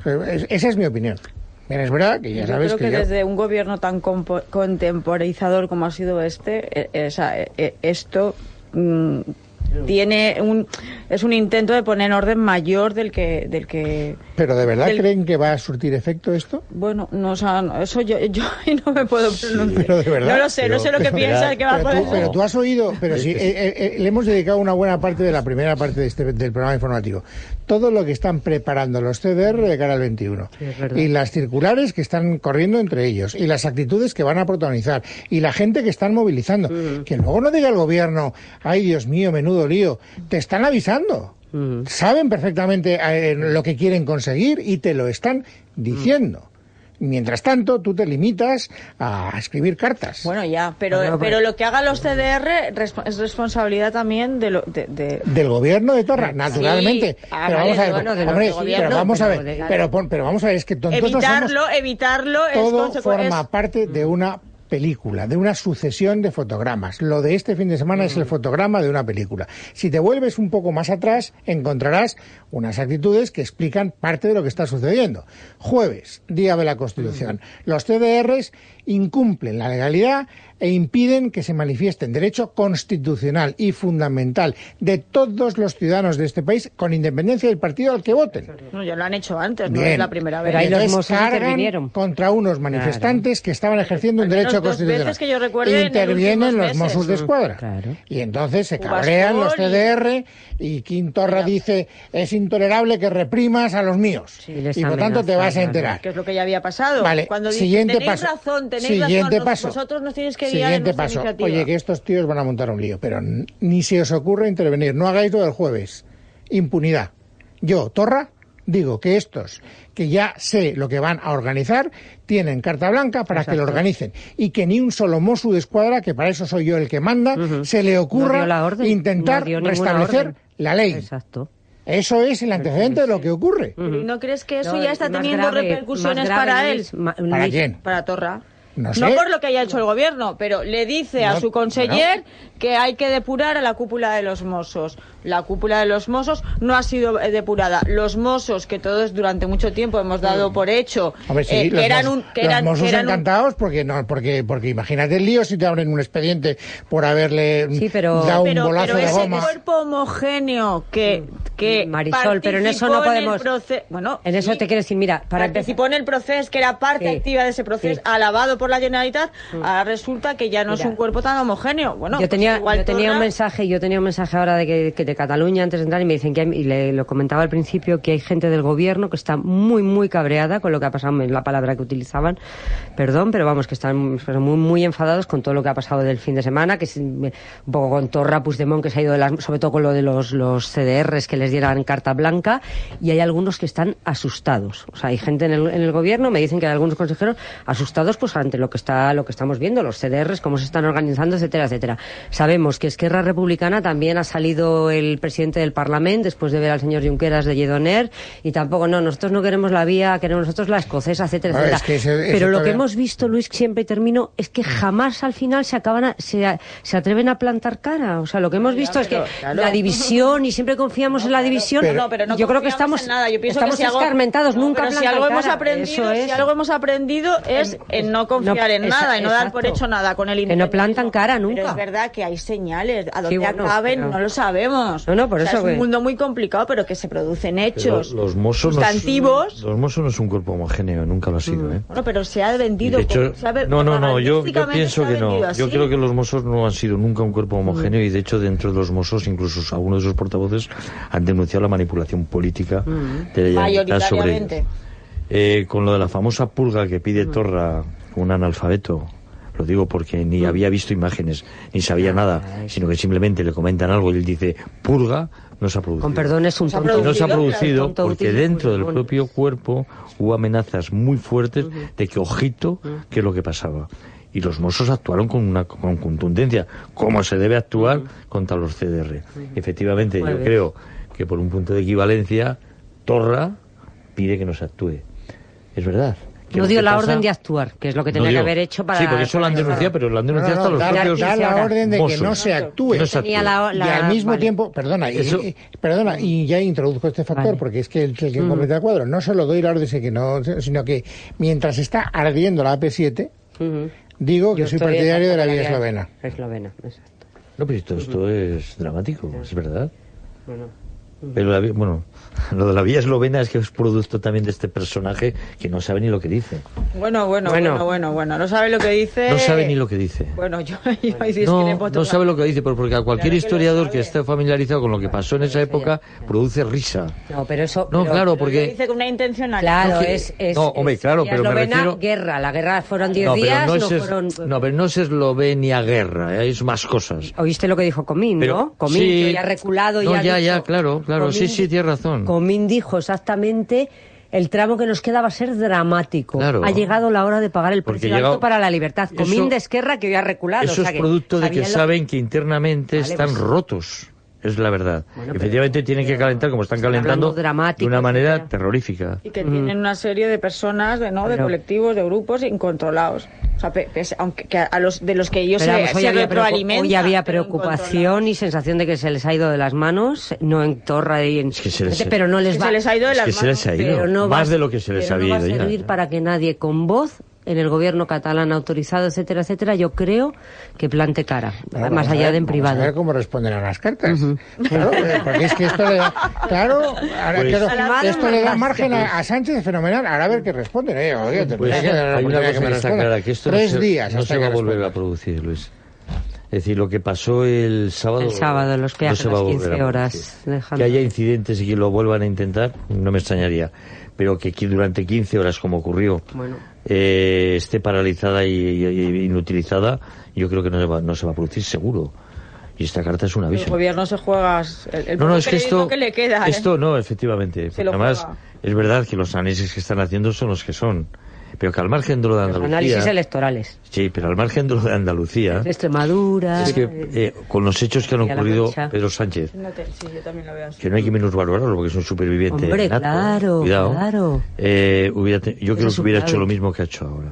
Esa es mi opinión. Bien, es verdad que ya yo sabes creo que, que yo... desde un gobierno tan compo- contemporizador como ha sido este, esa, esto mmm, tiene un es un intento de poner orden mayor del que del que pero de verdad del... creen que va a surtir efecto esto. Bueno, no, o sea, eso yo yo no me puedo pronunciar. Pero de verdad, no lo sé, pero, no sé lo que piensa que va a poder. Tú, pero tú has oído, pero sí, eh, eh, le hemos dedicado una buena parte de la primera parte de este del programa informativo. Todo lo que están preparando los C D R de cara al veintiuno. Sí, y las circulares que están corriendo entre ellos y las actitudes que van a protagonizar y la gente que están movilizando. Mm. Que luego no diga el gobierno, ay Dios mío, menudo lío. Te están avisando. Mm. Saben perfectamente eh, lo que quieren conseguir y te lo están diciendo. Mm. Mientras tanto, tú te limitas a escribir cartas. Bueno, ya, pero bueno, pero lo que hagan los C D R resp- es responsabilidad también de lo, de, de... del gobierno de Torra, naturalmente. Sí. Ah, pero, vale, vamos ver, bueno, hombre, gobierno, pero vamos a ver, pero, pero, pero, pero vamos a ver, es que tontos evitarlo, no somos, evitarlo todo es forma es... parte de una película, de una sucesión de fotogramas. Lo de este fin de semana mm. es el fotograma de una película. Si te vuelves un poco más atrás, encontrarás unas actitudes que explican parte de lo que está sucediendo. Jueves, Día de la Constitución. Mm. Los C D Rs incumplen la legalidad e impiden que se manifieste en derecho constitucional y fundamental de todos los ciudadanos de este país, con independencia del partido al que voten. No, ya lo han hecho antes, Bien. no es la primera vez. Pero ahí los Mossos cargan contra unos manifestantes claro. que estaban ejerciendo un derecho constitucional. Que yo recuerde, intervienen los Mossos de Escuadra. Claro. Y entonces se cabrean los C D R y Quintorra claro. dice, es intolerable que reprimas a los míos. Sí, y por tanto te vas a enterar. Que es lo que ya había pasado. Vale, cuando siguiente dice, tenéis paso. razón, tenéis siguiente razón, paso. Vosotros nos tenéis que Siguiente paso. Oye, que estos tíos van a montar un lío, pero ni se os ocurre intervenir. No hagáis lo del jueves. Impunidad. Yo, Torra, digo que estos, que ya sé lo que van a organizar, tienen carta blanca para Exacto. que lo organicen. Y que ni un solo Mossu de Escuadra, que para eso soy yo el que manda, uh-huh. se le ocurra no intentar no restablecer orden. La ley. Exacto. Eso es el antecedente de lo que ocurre. Uh-huh. ¿No crees que eso no, ya está teniendo grave, repercusiones para él? ¿Para quién? Para Torra. No, sé. No por lo que haya hecho el gobierno, pero le dice no, a su conseller bueno. que hay que depurar a la cúpula de los Mossos. La cúpula de los Mossos no ha sido depurada. Los Mossos, que todos durante mucho tiempo hemos dado por hecho, a ver, sí, eh, que eran un... Que los eran, Mossos que eran encantados un... porque, no, porque, porque imagínate el lío si te abren un expediente por haberle sí, pero, dado un pero, bolazo pero de ese goma. Cuerpo homogéneo que... que Marisol, pero en eso no podemos... Proce... Bueno, en eso sí, te quiero decir, mira... Para participó empezar... en el proceso, que era parte sí, activa de ese proceso, sí. alabado por la Generalitat, mm. ahora resulta que ya no Mira, es un cuerpo tan homogéneo. Bueno, yo tenía, pues yo tenía Torra... un mensaje, yo tenía un mensaje ahora de que, que de Cataluña antes de entrar y me dicen que hay, y le, lo comentaba al principio que hay gente del gobierno que está muy muy cabreada con lo que ha pasado, la palabra que utilizaban, perdón, pero vamos que están muy muy enfadados con todo lo que ha pasado del fin de semana, que es un poco con Torra, Puigdemont que se ha ido de las, sobre todo con lo de los los C D Rs que les dieran carta blanca, y hay algunos que están asustados. O sea, hay gente en el, en el gobierno, me dicen que hay algunos consejeros asustados pues ante lo que está lo que estamos viendo, los C D Rs, cómo se están organizando, etcétera, etcétera. Sabemos que Esquerra Republicana también ha salido el presidente del Parlamento después de ver al señor Junqueras de Lledoner, y tampoco, no, nosotros no queremos la vía, queremos nosotros la escocesa, etcétera, no, etcétera. Es que ese, Pero lo todavía... que hemos visto, Luis, siempre termino, es que jamás al final se acaban a, se, se atreven a plantar cara. O sea, lo que hemos visto ya, pero, es que claro. la división, y siempre confiamos no, en la claro, división, pero, no, pero no yo creo que estamos, en nada. Yo pienso estamos que si escarmentados, algo, nunca no, plantan si algo cara. Hemos aprendido, es, si algo hemos aprendido es en no confiar no, en nada, y no dar por hecho nada con el que no plantan cara nunca. Pero es verdad que hay señales, a dónde sí, bueno, acaben pero... no lo sabemos. No, no, por o sea, eso es un que... mundo muy complicado, pero que se producen hechos los, los Mossos sustantivos. No, los Mossos no es un cuerpo homogéneo, nunca lo ha sido, ¿eh? Bueno, pero se ha vendido. Hecho, como, se ha, no, no, no, yo, yo pienso que no. Yo creo que los Mossos no han sido nunca un cuerpo homogéneo, mm. y de hecho dentro de los Mossos, incluso algunos de sus portavoces han denunciado la manipulación política mm. de la Generalitat sobre ellos. Eh, con lo de la famosa purga que pide Torra, un analfabeto, Lo digo porque ni había visto imágenes, ni sabía nada, sino que simplemente le comentan algo y él dice, purga, no se ha producido. Con perdón, es un tonto. No se ha producido tonto porque útil, dentro del pulmón. propio cuerpo hubo amenazas muy fuertes de que, ojito, qué es lo que pasaba. Y los Mossos actuaron con una con contundencia, como se debe actuar contra los C D R. Efectivamente, Muy yo bien. creo que por un punto de equivalencia, Torra pide que no se actúe. Es verdad. Que No lo dio que la pasa- orden de actuar, que es lo que tenía No dio. que haber hecho para... Sí, porque eso lo han para- denunciado, pero lo han denunciado hasta los da, propios da la orden de que Mossos. no se actúe. No se Tenía actúe. la- y la- al mismo vale. tiempo, perdona, y, Eso- y- perdona, y ya introduzco este factor, Vale. porque es que el que completa el cuadro, no solo doy la orden, de que no, sino que mientras está ardiendo la A P siete, Ujú. digo que Yo soy estoy partidario de la exacto, vía eslovena. Eslovena, exacto. No, pero esto, esto es dramático, es verdad. Bueno. Pero la vi- bueno, lo de la vía eslovena es que es producto también de este personaje que no sabe ni lo que dice. Bueno, bueno, Bueno. bueno, bueno, bueno. No sabe lo que dice. No sabe ni lo que dice. Bueno, yo, yo ahí sí es que le No, voto no sabe más. lo que dice, pero porque a cualquier Claro que lo historiador sabe. que esté familiarizado con lo que pasó en esa época produce risa. No, pero eso... No, pero- claro, Lo porque... dice con una intencionalidad. Claro, No, que- es, es... no, hombre, es- claro, y pero me eslovena, refiero- guerra, la guerra fueron diez No, pero días, no no, es, es- fueron... no, pero no es Eslovenia guerra, ¿eh? Es más cosas. Oíste lo que dijo Comín, Pero- ¿no? Comín, sí. que ya ha reculado, No, ya ha ya, dicho- ya, claro, claro, sí, sí, tienes razón. Comín dijo exactamente... El tramo que nos queda va a ser dramático. Claro. Ha llegado la hora de pagar el Porque precio llega- alto para la libertad. Comín Eso- de Esquerra, que hoy ha reculado. Eso o sea es producto de que sabían lo- saben que internamente Vale, están pues- rotos. Es la verdad. Bueno, pero- Efectivamente tienen que calentar como están Están calentando hablando dramático, de una manera etcétera. terrorífica. Y que tienen una serie de personas, de, ¿no? de Pero- colectivos, de grupos incontrolados. O sea, pe- pese- aunque que a los de los que ellos Pero se, vamos, hoy, se había preocu- retroalimentan. hoy había pero preocupación incontrolados. y sensación de que se les ha ido de las manos, no en Torra y en... Es que se les- pero no les Que va... se les ha ido de Es las que se les ha manos. ido. pero no Más va- de lo que se les pero no había va a ido ya. servir para que nadie con voz en el gobierno catalán autorizado, etcétera, etcétera, yo creo que plante cara, Bueno, más vamos a allá ver- de en vamos privado. A ver cómo responden a las cartas. Claro, eh, porque es que esto le da, claro, ahora, Pues- claro, A la esto le da mano, margen a, a Sánchez fenomenal. Ahora a ver qué responden. Eh, oye, tendría Pues que dar la hay una oportunidad cosa que me que está respondan. clara, que esto Tres no se, días no hasta se va que a volver a respondan. producir, Luis. Es decir, lo que pasó el sábado... El sábado, los peajes, no se va a las volver a quince horas, producir. dejando- Que haya incidentes y que lo vuelvan a intentar, no me extrañaría. Pero que aquí durante quince horas, como ocurrió, Bueno. eh, esté paralizada y, y- y inutilizada, yo creo que no se, va, no se va a producir seguro. Y esta carta es un El aviso. gobierno se juega el, el No, no, poco es que periodismo esto... que le queda. ¿eh? Esto no, efectivamente. Se lo Además, juega. es verdad que los análisis que están haciendo son los que son. Pero que al margen de lo de Los Andalucía... análisis electorales. Sí, pero al margen de lo de Andalucía... De Extremadura. Es que eh, eh, con los hechos que han y a la ocurrido, derecha. Pedro Sánchez, No te- sí, yo también lo veo así. que no hay que minusvalorarlo porque es un superviviente Hombre, nato, claro, cuidado, claro. eh, hubiera te- yo creo es que un hubiera clave. hecho lo mismo que ha hecho ahora.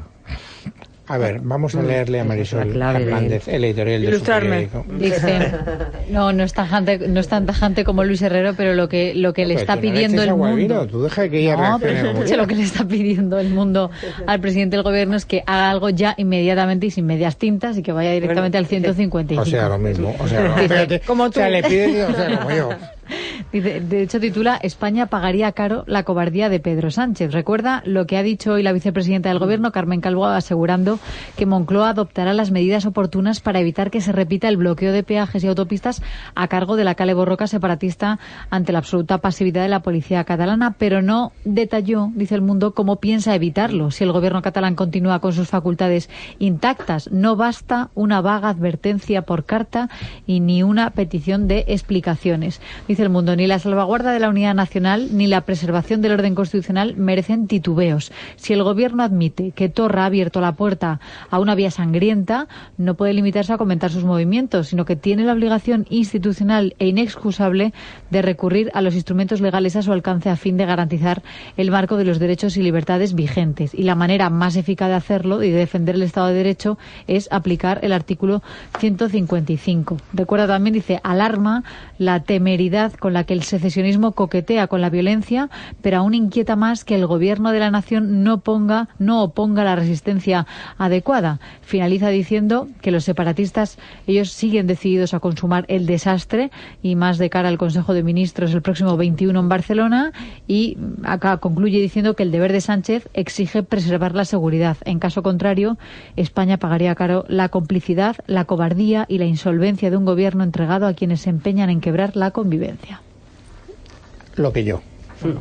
A ver, vamos a leerle a esa es Marisol la clave de- Hernández el editorial de su Ilustrarme. periódico. Dice, no, no es, tajante, no es tan tajante como Luis Herrero, pero lo que, lo que le Pero está tú no le pidiendo eches el agua al mundo... vino, tú deja que ella No, reaccione pero como es quiera. lo que le está pidiendo el mundo al presidente del gobierno es que haga algo ya inmediatamente y sin medias tintas y que vaya directamente al ciento cincuenta y cinco. O sea, lo mismo. O sea, no, Dice, fíjate, como o sea, tú. le pide, o sea, como yo. Dice, de hecho titula España pagaría caro la cobardía de Pedro Sánchez. Recuerda lo que ha dicho hoy la vicepresidenta del gobierno, Carmen Calvo, asegurando que Moncloa adoptará las medidas oportunas para evitar que se repita el bloqueo de peajes y autopistas a cargo de la Kale Borroka separatista ante la absoluta pasividad de la policía catalana, pero no detalló, dice El Mundo, cómo piensa evitarlo. Si el gobierno catalán continúa con sus facultades intactas, no basta una vaga advertencia por carta y ni una petición de explicaciones. Dice El Mundo, ni la salvaguarda de la unidad nacional ni la preservación del orden constitucional merecen titubeos. Si el gobierno admite que Torra ha abierto la puerta a una vía sangrienta, no puede limitarse a comentar sus movimientos, sino que tiene la obligación institucional e inexcusable de recurrir a los instrumentos legales a su alcance a fin de garantizar el marco de los derechos y libertades vigentes. Y la manera más eficaz de hacerlo y de defender el Estado de Derecho es aplicar el artículo ciento cincuenta y cinco. Recuerda también, dice, alarma la temeridad con la que el secesionismo coquetea con la violencia, pero aún inquieta más que el gobierno de la nación no ponga, no oponga la resistencia adecuada. Finaliza diciendo que los separatistas, ellos siguen decididos a consumar el desastre y más de cara al Consejo de Ministros el próximo veintiuno en Barcelona, y acá concluye diciendo que el deber de Sánchez exige preservar la seguridad. En caso contrario, España pagaría caro la complicidad, la cobardía y la insolvencia de un gobierno entregado a quienes se empeñan en quebrar la convivencia. Lo que yo.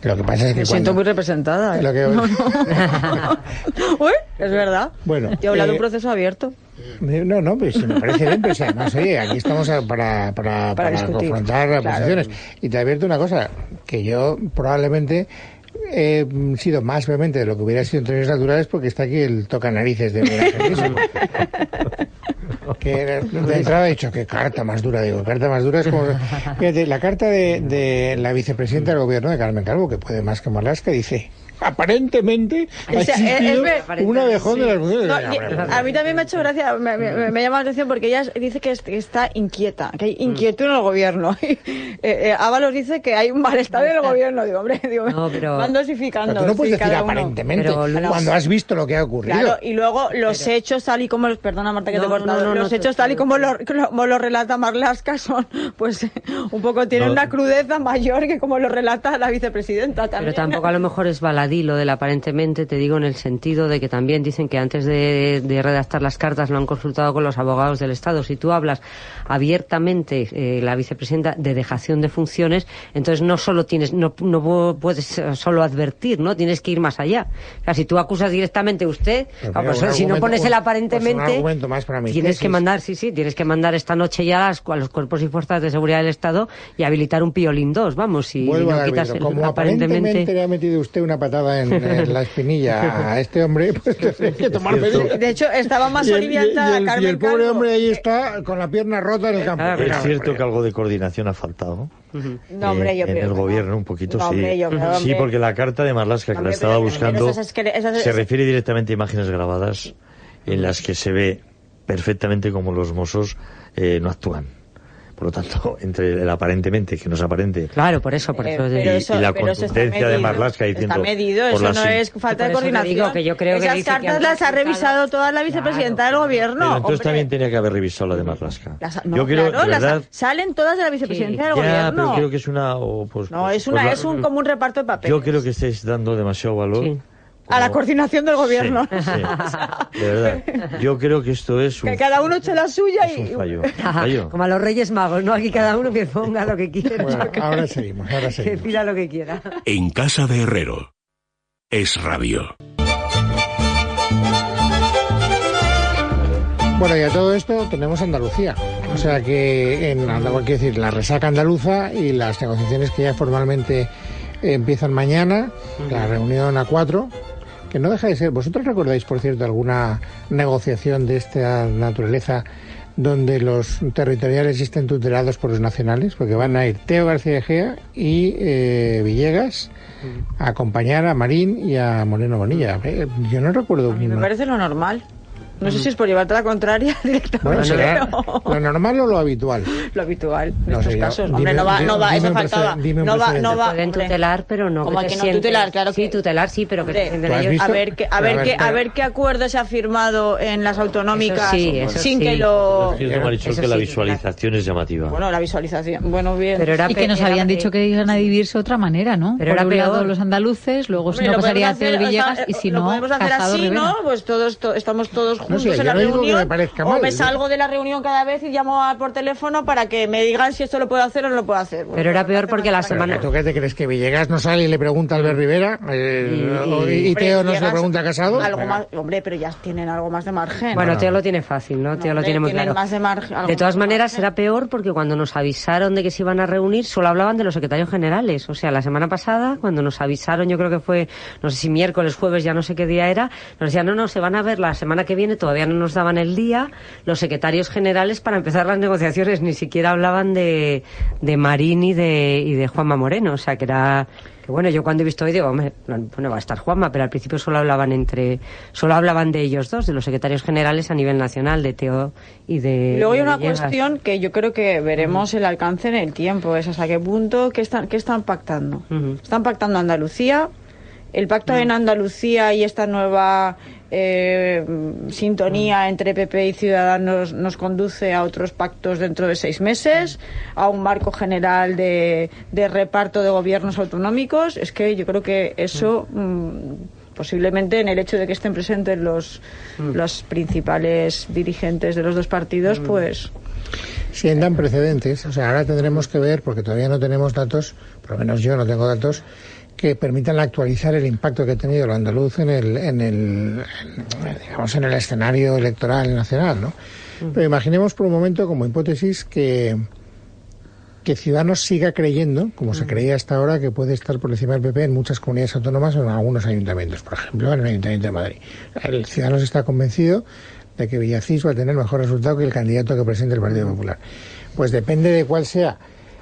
Lo que pasa es que Me siento cuando, muy representada. ¿eh? Lo que... No, no. Uy, es verdad. Bueno, yo he hablado eh, de un proceso abierto. No, no, pues me parece bien, pues además, oye, aquí estamos a, para, para, para, para confrontar las claro. posiciones. Y te advierto una cosa, que yo probablemente he sido más vehemente de lo que hubiera sido en términos naturales porque está aquí el toca narices de Miguel Ángel. Que de entrada he dicho que carta más dura, digo, carta más dura es como... Fíjate, la carta de, de la vicepresidenta del gobierno, de Carmen Calvo, que puede más que Marlaska, dice... Aparentemente ha existido un abejón de las mujeres. No, a mí también me ha hecho gracia, me, me, me llama la atención porque ella dice que está inquieta, que hay inquietud en el gobierno. Y, eh, eh, Ábalos dice que hay un malestar en el gobierno. Digo, hombre, digo, no, pero, van dosificando. Pero tú no puedes decir aparentemente pero, cuando has visto lo que ha ocurrido. Claro, y luego los pero, hechos tal y como los, perdona Marta que no, te he cortado, no, no, los no, hechos no, tal y como lo, como lo relata Marlaska son, pues un poco tienen no. una crudeza mayor que como lo relata la vicepresidenta también. Pero tampoco a lo mejor es baladí lo del aparentemente, te digo en el sentido de que también dicen que antes de, de redactar las cartas lo han consultado con los abogados del Estado. Si tú hablas abiertamente, eh, la vicepresidenta, de dejación de funciones, entonces no solo tienes, no, no puedes solo advertir, ¿no? Tienes que ir más allá. O sea, si tú acusas directamente usted, pues, pues, si argumento, no pones el aparentemente, pues más para mi tienes tesis. que mandar, sí, sí, tienes que mandar esta noche ya a, las, a los cuerpos y fuerzas de seguridad del Estado y habilitar un piolín dos, vamos, y Vuelvo no quitas el, el, como aparentemente... aparentemente le ha metido usted una patada en en la espinilla a este hombre, pues tendré que tomar medidas. De hecho, estaba más oliviantada y, y, y, Carmen y el pobre Calvo. hombre ahí está con la pierna rota en el campo. Es cierto que algo de coordinación ha faltado. No, hombre, yo eh, en creo el que gobierno no. un poquito no, sí. Hombre, yo creo, sí, porque la carta de Marlaska, que hombre, la estaba pero, buscando, pero esas, esas, se refiere directamente a imágenes grabadas en las que se ve perfectamente cómo los mozos eh, no actúan. Por lo tanto, entre el aparentemente, que no es aparente, claro, por eso, por eso, eh, y, eso y la contundencia de Marlaska diciendo... Está medido, eso no es falta de coordinación. Digo que yo creo Esas que dice cartas que las ha revisado toda la vicepresidenta claro, del gobierno. Pero entonces hombre. también tenía que haber revisado la de Marlaska. Las, no, yo creo, claro, de verdad, las, salen todas de la vicepresidencia sí. del ya, gobierno. Pero creo que es una... Oh, pues, no, pues, es una pues, es un, como un reparto de papeles. Yo creo que estáis dando demasiado valor... Sí. A la coordinación del gobierno. Sí, sí, de verdad. Yo creo que esto es un... Que cada uno eche la suya es y... un fallo. fallo. Como a los Reyes Magos, ¿no? Aquí cada uno que ponga lo que quiera. Bueno, ahora seguimos, ahora seguimos. Que pida lo que quiera. En casa de Herrero. Es radio. Bueno, y a todo esto tenemos Andalucía. O sea que en Andalucía, quiero decir, la resaca andaluza y las negociaciones que ya formalmente empiezan mañana, la reunión A cuatro, que no deja de ser... ¿Vosotros recordáis, por cierto, alguna negociación de esta naturaleza donde los territoriales estén tutelados por los nacionales? Porque van a ir Teo García Egea y eh, Villegas a acompañar a Marín y a Moreno Bonilla. Eh, yo no recuerdo... A mí me parece lo normal. No sé si es por llevarte la contraria directamente. Bueno, será lo normal o lo habitual. Lo habitual, en no estos sé, casos. Dime, Hombre, no va, no va, eso faltaba. No va, no va. Pueden tutelar, pero no. Como que que no sientes... tutelar, claro que... Sí, tutelar sí, pero que Hombre, te ellos... a ver qué, a ver, a ver, qué, a ver qué acuerdo se ha firmado en las autonómicas eso sí, eso sin sí. que lo... Eso Marichol, eso que la sí, visualización es llamativa. Bueno, la visualización, bueno, bien. Pero era y que nos habían dicho que iban a dividirse de otra manera, ¿no? Pero por era un peor. lado los andaluces, luego si no pasaría a Teo Villegas y si no, lo podemos hacer Casado así, Rivera. ¿no? Pues todos estamos todos juntos no sé, en la no digo reunión. Que me parezca o mal, me salgo de la reunión cada vez y llamo a, por teléfono para que me digan si esto lo puedo hacer o no lo puedo hacer. Pero era peor porque la semana... ¿Tú qué te crees? ¿Que Villegas no sale y le pregunta a Albert Rivera? Eh, y, y, y Teo no se le pregunta a Casado. Algo más, hombre, pero ya tienen algo más de margen. Bueno, Teo lo tiene fácil, ¿no? Teo no, lo tiene muy claro. Más de, margen, de todas maneras, era peor porque cuando nos avisaron de que se iban a reunir, solo hablaban de los secretarios generales. O sea, la semana pasada, cuando nos avisaron, yo creo que fue, no sé si miércoles, jueves, ya no sé qué día era, nos decían, no, no, se van a ver la semana que viene, todavía no nos daban el día, los secretarios generales para empezar las negociaciones, ni siquiera hablaban de, de Marín y de, y de Juanma Moreno, o sea, que era... Que bueno, yo cuando he visto hoy digo, hombre, bueno, va a estar Juanma, pero al principio solo hablaban entre, solo hablaban de ellos dos, de los secretarios generales a nivel nacional, de Teo y de... Luego hay de una Villegas. cuestión que yo creo que veremos uh-huh. el alcance en el tiempo, es hasta qué punto, qué están, qué están pactando. Uh-huh. Están pactando Andalucía, el pacto uh-huh. en Andalucía y esta nueva... Eh, sintonía entre P P y Ciudadanos nos conduce a otros pactos dentro de seis meses, a un marco general de, de reparto de gobiernos autonómicos. Es que yo creo que eso mmm, posiblemente en el hecho de que estén presentes los, los principales dirigentes de los dos partidos, pues... Sientan precedentes. O sea, ahora tendremos que ver, porque todavía no tenemos datos, por lo menos yo no tengo datos, que permitan actualizar el impacto que ha tenido lo andaluz en el, en el, en, digamos, en el escenario electoral nacional, ¿no? Pero imaginemos por un momento, como hipótesis, que que Ciudadanos siga creyendo, como se creía hasta ahora, que puede estar por encima del P P en muchas comunidades autónomas o en algunos ayuntamientos, por ejemplo, en el Ayuntamiento de Madrid. El Ciudadanos está convencido de que Villacís va a tener mejor resultado que el candidato que presente el Partido Popular. Pues depende de cuál sea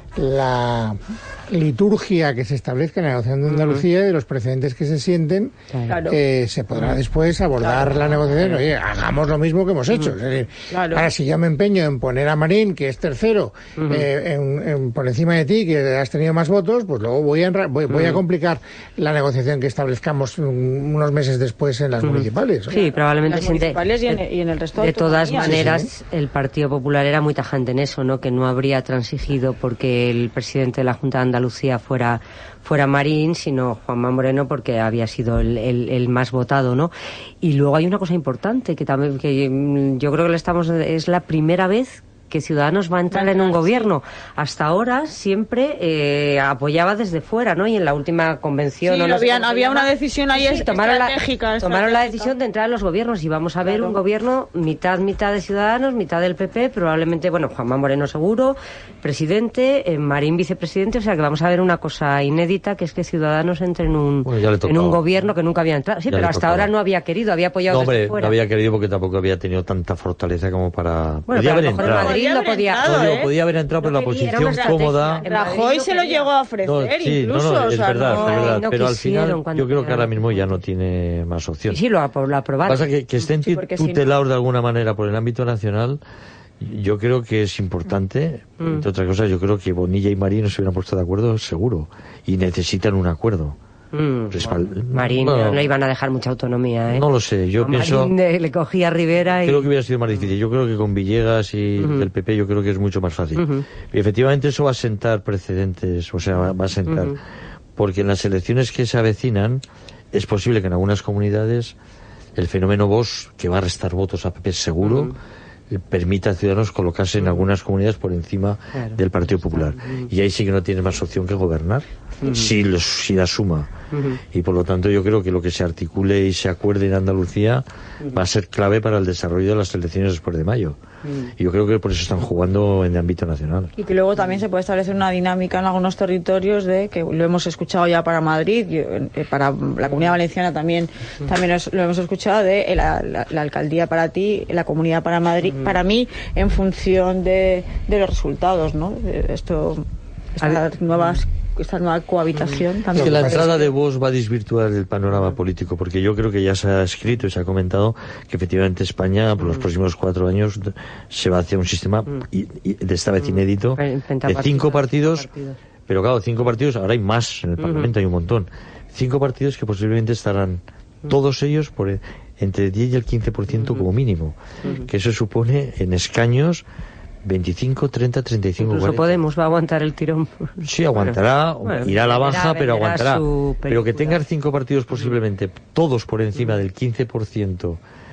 la liturgia que se establezca en la negociación de Andalucía y de los precedentes que se sienten, claro. eh, se podrá después abordar claro. la negociación. Oye, hagamos lo mismo que hemos hecho. Es decir, claro. ahora si yo me empeño en poner a Marín, que es tercero, uh-huh. eh, en, en, por encima de ti, que has tenido más votos, pues luego voy a, voy, uh-huh. voy a complicar la negociación que establezcamos unos meses después en las uh-huh. municipales. Sí, claro. probablemente. Las municipales y en, y en el resto de De todas maneras, sí, sí. el Partido Popular era muy tajante en eso, ¿no? Que no habría transigido porque el presidente de la Junta de Andalucía fuera fuera Marín, sino Juanma Moreno, porque había sido el, el, el más votado, ¿no? Y luego hay una cosa importante que también que yo creo que le estamos es la primera vez que Ciudadanos va a entrar en un gobierno. Hasta ahora siempre eh, apoyaba desde fuera, ¿no? Y en la última convención... Sí, no, no había, sé había una decisión ahí sí, tomaron estratégica, la, Tomaron la decisión de entrar en los gobiernos y vamos a ver claro. un gobierno mitad, mitad de Ciudadanos, mitad del P P, probablemente, bueno, Juanma Moreno seguro, presidente, eh, Marín vicepresidente, o sea que vamos a ver una cosa inédita, que es que Ciudadanos entre en un, bueno, en un gobierno que nunca había entrado. Sí, ya pero hasta tocaba. Ahora no había querido, había apoyado no, hombre, desde fuera. No había querido porque tampoco había tenido tanta fortaleza como para... Bueno, podía haber entrado. Madrid no podía... Entrado, ¿eh? Podía haber entrado, pero no la posición cómoda... Rajoy se lo llegó a ofrecer, no, sí, incluso. No, no, es o sea, verdad, no, es verdad. no pero al final, yo creo que ahora quieran. mismo ya no tiene más opción. Sí, sí, lo, lo aprobaron. Pasa que, que estén sí, tutelados si no... de alguna manera por el ámbito nacional, yo creo que es importante. Mm. Entre otras cosas, yo creo que Bonilla y Marín no se hubieran puesto de acuerdo, seguro. Y necesitan un acuerdo. Mm, Respal... bueno, Marín bueno, no le iban a dejar mucha autonomía, ¿eh? No lo sé, yo a pienso... Marín de, le cogía a Rivera y... Creo que hubiera sido más difícil. Yo creo que con Villegas y uh-huh. el P P yo creo que es mucho más fácil. Uh-huh. Y efectivamente eso va a sentar precedentes, o sea, va, va a sentar. Uh-huh. Porque en las elecciones que se avecinan es posible que en algunas comunidades el fenómeno Vox, que va a restar votos a P P seguro... Uh-huh. permita a Ciudadanos colocarse en algunas comunidades por encima claro. del Partido Popular. Uh-huh. Y ahí sí que no tienes más opción que gobernar, uh-huh. si, los, si la suma. Uh-huh. Y por lo tanto yo creo que lo que se articule y se acuerde en Andalucía uh-huh. va a ser clave para el desarrollo de las elecciones después de mayo. Uh-huh. Y yo creo que por eso están jugando en el ámbito nacional. Y que luego también se puede establecer una dinámica en algunos territorios de, que lo hemos escuchado ya para Madrid, y para la Comunidad Valenciana también, uh-huh. también es, lo hemos escuchado, de la, la, la alcaldía para ti, la Comunidad para Madrid, uh-huh. para mí, en función de, de los resultados, ¿no? De esto, estas nuevas esta nueva cohabitación. Es que la entrada de Vox va a desvirtuar el panorama político, porque yo creo que ya se ha escrito y se ha comentado que efectivamente España por los próximos cuatro años se va hacia un sistema y, y de esta vez inédito de cinco partidos, pero claro, cinco partidos, ahora hay más en el Parlamento, hay un montón, cinco partidos que posiblemente estarán todos ellos por el, entre el diez y el quince por ciento como mínimo, que eso supone en escaños veinticinco, treinta, treinta y cinco, Incluso cuarenta. Podemos va a aguantar el tirón. Sí, aguantará, bueno, irá a la baja, pero aguantará. Pero que tengas película. cinco partidos posiblemente, todos por encima del quince por ciento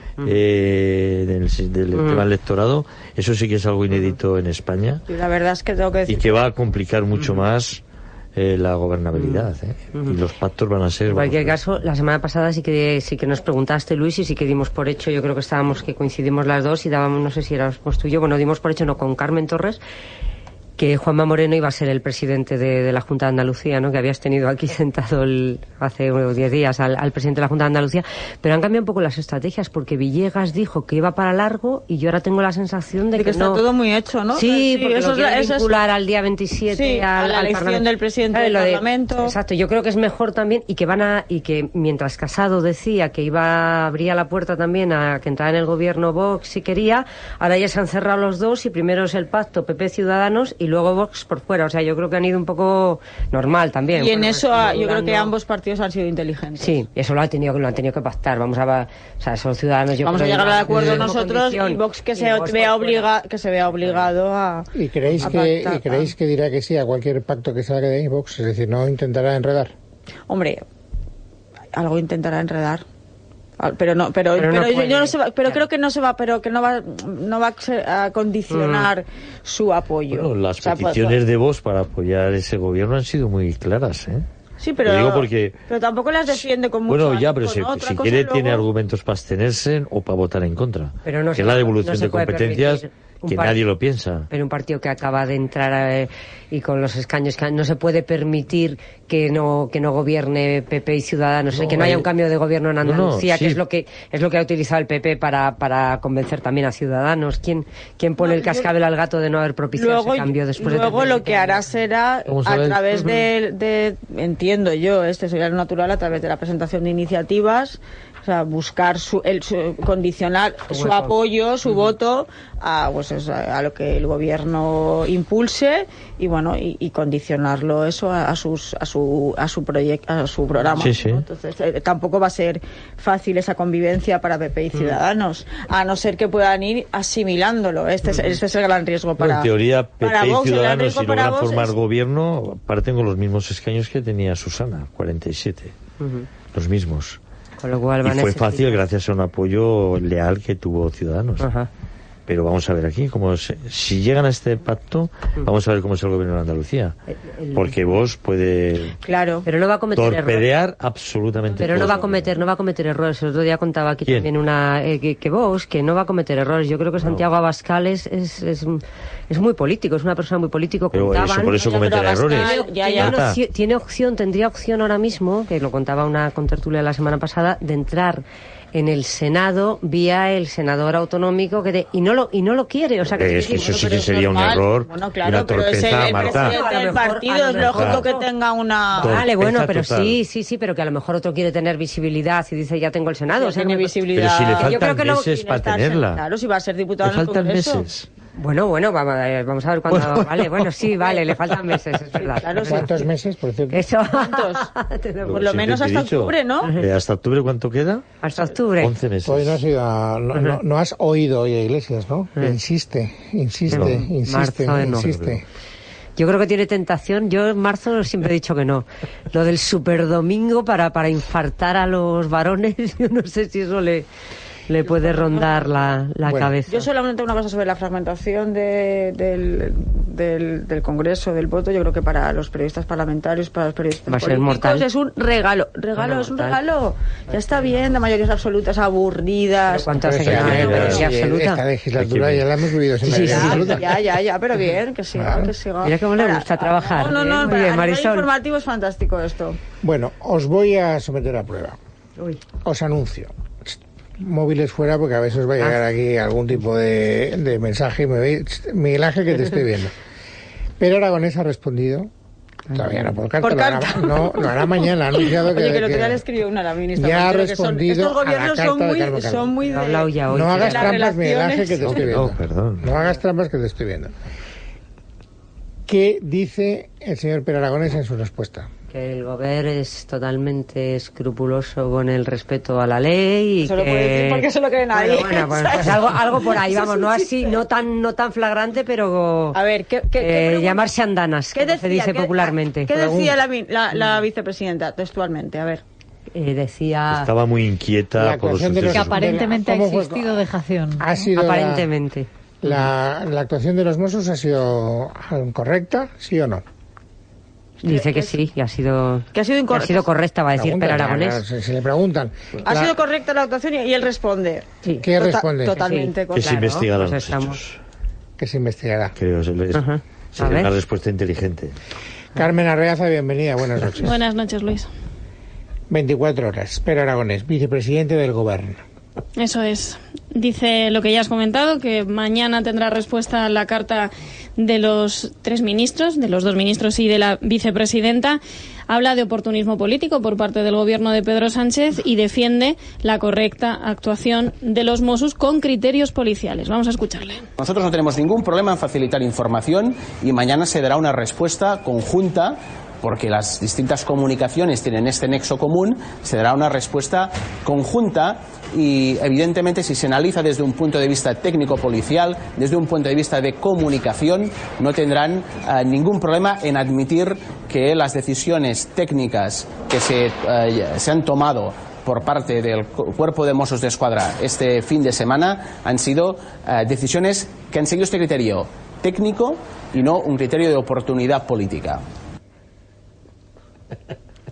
eh, del, del mm. tema electorado, eso sí que es algo inédito en España. Y la verdad es que tengo que decir... Y que va a complicar mucho mm. más Eh, la gobernabilidad, ¿eh? Uh-huh. Y los pactos van a ser... En cualquier caso, la semana pasada sí que sí que nos preguntaste, Luis, y sí que dimos por hecho, yo creo que estábamos, que coincidimos las dos, y dábamos, no sé si éramos tú y yo, bueno, dimos por hecho, no, con Carmen Torres, que Juanma Moreno iba a ser el presidente de, de la Junta de Andalucía, ¿no? Que habías tenido aquí sentado el, hace diez días al, al presidente de la Junta de Andalucía, pero han cambiado un poco las estrategias, porque Villegas dijo que iba para largo y yo ahora tengo la sensación de, de que, que está no... todo muy hecho, ¿no? Sí, sí, porque eso lo quieren es, vincular es... al día veintisiete, sí, al, a la al elección del presidente del de, Parlamento. Exacto, yo creo que es mejor también, y que van a, y que mientras Casado decía que iba, abría la puerta también a que entrara en el gobierno Vox si quería, ahora ya se han cerrado los dos y primero es el pacto P P Ciudadanos y luego Vox por fuera, o sea, yo creo que han ido un poco normal también. Y en bueno, eso ha, yo creo que ambos partidos han sido inteligentes. Sí, eso lo han tenido, lo han tenido que pactar. Vamos a, o sea, esos ciudadanos. Yo Vamos a llegar al acuerdo eh, nosotros y Vox que se Vox vea obliga, que se vea obligado a. ¿Y creéis a que pactar, y creéis que dirá que sí a cualquier pacto que salga de ahí Vox? Es decir, no intentará enredar. Hombre, algo intentará enredar. Pero no, pero pero, pero, no yo, yo no se va, pero claro. creo que no se va, pero que no va, no va a condicionar mm. su apoyo. Bueno, las o sea, peticiones pues, de Vox para apoyar ese gobierno han sido muy claras, ¿eh? Sí, pero, Lo digo porque, pero tampoco las defiende con mucho bueno, ya, pero ánimo, si, ¿no? Otra si cosa quiere luego... tiene argumentos para abstenerse o para votar en contra. Pero no que se, es la devolución no se de puede competencias permitir que par... nadie lo piensa. Pero un partido que acaba de entrar eh, y con los escaños que no se puede permitir que no que no gobierne P P y Ciudadanos, No, que no haya eh, un cambio de gobierno en Andalucía, no, no, sí. que es lo que es lo que ha utilizado el P P para para convencer también a Ciudadanos. ¿Quién quién pone No, el cascabel yo... al gato de no haber propiciado luego, ese cambio después luego de lo que hará será Vamos a a ver. través de, de entiendo yo, este sería lo natural, a través de la presentación de iniciativas, o sea, buscar su, el, su condicionar su, su apoyo, su uh-huh. voto a, pues eso, a lo que el gobierno impulse y bueno y, y condicionarlo eso a, a sus a su a su proyecto a su programa. Sí, sí. ¿no? Entonces eh, tampoco va a ser fácil esa convivencia para P P y Ciudadanos, uh-huh. a no ser que puedan ir asimilándolo. Este es, uh-huh. este es el gran riesgo para. Bueno, en teoría P P para y Vox, Ciudadanos si logran formar es... gobierno parten con los mismos escaños que tenía Susana, cuarenta y siete. Uh-huh. Los mismos. Con lo cual y fue fácil gracias a un apoyo leal que tuvo Ciudadanos. Ajá. Pero vamos a ver aquí, cómo se, si llegan a este pacto, vamos a ver cómo es el gobierno de Andalucía. El, el... Porque vos puede claro, pero no va a cometer torpedear errores. absolutamente Pero todo. no va a cometer, no va a cometer errores. El otro día contaba aquí ¿Quién? también una eh, que, que vos, que no va a cometer errores. Yo creo que Santiago no. Abascal es, es, es, es muy político, es una persona muy político. Pero contaban, eso, por eso cometerá errores. Ya, ya, ya. Tiene, tiene opción, tendría opción ahora mismo, que lo contaba una contertulia la semana pasada, de entrar en el Senado vía el senador autonómico que de, y no lo y no lo quiere, o sea que es que eso bueno, sí que sería un error, bueno, claro, una torpeza, pero es el, el Marta. presidente del partido, es lógico que tenga una vale, bueno, pero total. sí, sí, sí, pero que a lo mejor otro quiere tener visibilidad y dice ya tengo el Senado, sí, o sea, tiene no... visibilidad. Pero si le faltan yo creo que meses lo... para tenerla. Claro, si va a ser diputado le faltan en el Congreso. meses. Bueno, bueno, vamos a ver, vamos a ver cuándo. Bueno, vale, bueno, sí, vale, le faltan meses, es verdad. Claro, ¿cuántos meses, por cierto? Eso. ¿Cuántos? Por lo menos hasta octubre, ¿no? Eh, ¿Hasta octubre cuánto queda? Hasta octubre. once meses. Hoy no has, ido a, no, no, no has oído hoy a Iglesias, ¿no? Uh-huh. Insiste, insiste, no. insiste, Marzo, insiste. No. Yo creo que tiene tentación. Yo en marzo siempre he dicho que no. Lo del superdomingo para, para infartar a los varones, yo no sé si eso le... le puede rondar la, la bueno, cabeza. Yo solamente una cosa sobre la fragmentación de, del, del, del Congreso, del voto. Yo creo que para los periodistas parlamentarios, para los periodistas Va a ser mortal. es un regalo. Regalo, bueno, es un regalo. Ya está bien, de mayorías absolutas aburridas. ¿Cuánto hace que no hay mayoría absoluta? Esta legislatura ya la hemos vivido sin sí, mayoría sí, absoluta. Ya, ya, ya, pero bien, que siga, claro. que siga. Mira cómo le gusta trabajar. No, no, no, ¿eh? para Bien, el Marisol. informativo es fantástico esto. Bueno, os voy a someter a prueba. Uy. Os anuncio. Móviles fuera porque a veces os va a llegar ah. aquí algún tipo de, de mensaje y me veis, Miguel Ángel, que te estoy viendo. Pero Aragonés ha respondido, todavía no por carta, por lo, carta. Hará, no, lo hará mañana, ha anunciado que... Oye, que el otro día le escribió una a la ministra. Ya ha respondido son, estos gobiernos a la son muy, de son muy de... Hablado ya hoy, no hagas las trampas, Miguel Ángel, que te no, estoy viendo. No, perdón. No hagas trampas, que te estoy viendo. ¿Qué dice el señor Pere Aragonés en su respuesta? Que el gobierno es totalmente escrupuloso con el respeto a la ley y eso que... lo puede decir porque eso lo cree nadie. Bueno, bueno, pues algo, algo por ahí, vamos, no así, no tan, no tan flagrante, pero a ver, ¿qué, qué, eh, qué llamarse andanas, ¿qué como decía, se dice qué, popularmente. ¿Qué decía la, la, la vicepresidenta textualmente? A ver. Eh, decía... Estaba muy inquieta por los sucesos. Que aparentemente ha existido dejación. Ha sido aparentemente. La, la, la actuación de los Mossos ha sido correcta, ¿sí o no? Dice que sí, que ha sido, que ha sido, que ha sido correcta, va a decir Pere Aragonés. Si, si le preguntan. Ha la... sido correcta la actuación y, y él responde. Sí. ¿Qué Tota- responde? Totalmente que correcta. se investigará pues los estamos... hechos. Que se investigará. Creo, es, es, uh-huh. sería una respuesta inteligente. Carmen Arreaza, bienvenida, buenas noches. Buenas noches, Luis. veinticuatro horas. Pere Aragonés, vicepresidente del Gobierno. Eso es. Dice lo que ya has comentado, que mañana tendrá respuesta la carta de los tres ministros, de los dos ministros y de la vicepresidenta. Habla de oportunismo político por parte del gobierno de Pedro Sánchez y defiende la correcta actuación de los Mossos con criterios policiales. Vamos a escucharle. Nosotros no tenemos ningún problema en facilitar información y mañana se dará una respuesta conjunta, porque las distintas comunicaciones tienen este nexo común, se dará una respuesta conjunta y evidentemente si se analiza desde un punto de vista técnico-policial, desde un punto de vista de comunicación, no tendrán uh, ningún problema en admitir que las decisiones técnicas que se, uh, se han tomado por parte del Cuerpo de Mossos de Escuadra este fin de semana han sido uh, decisiones que han seguido este criterio técnico y no un criterio de oportunidad política.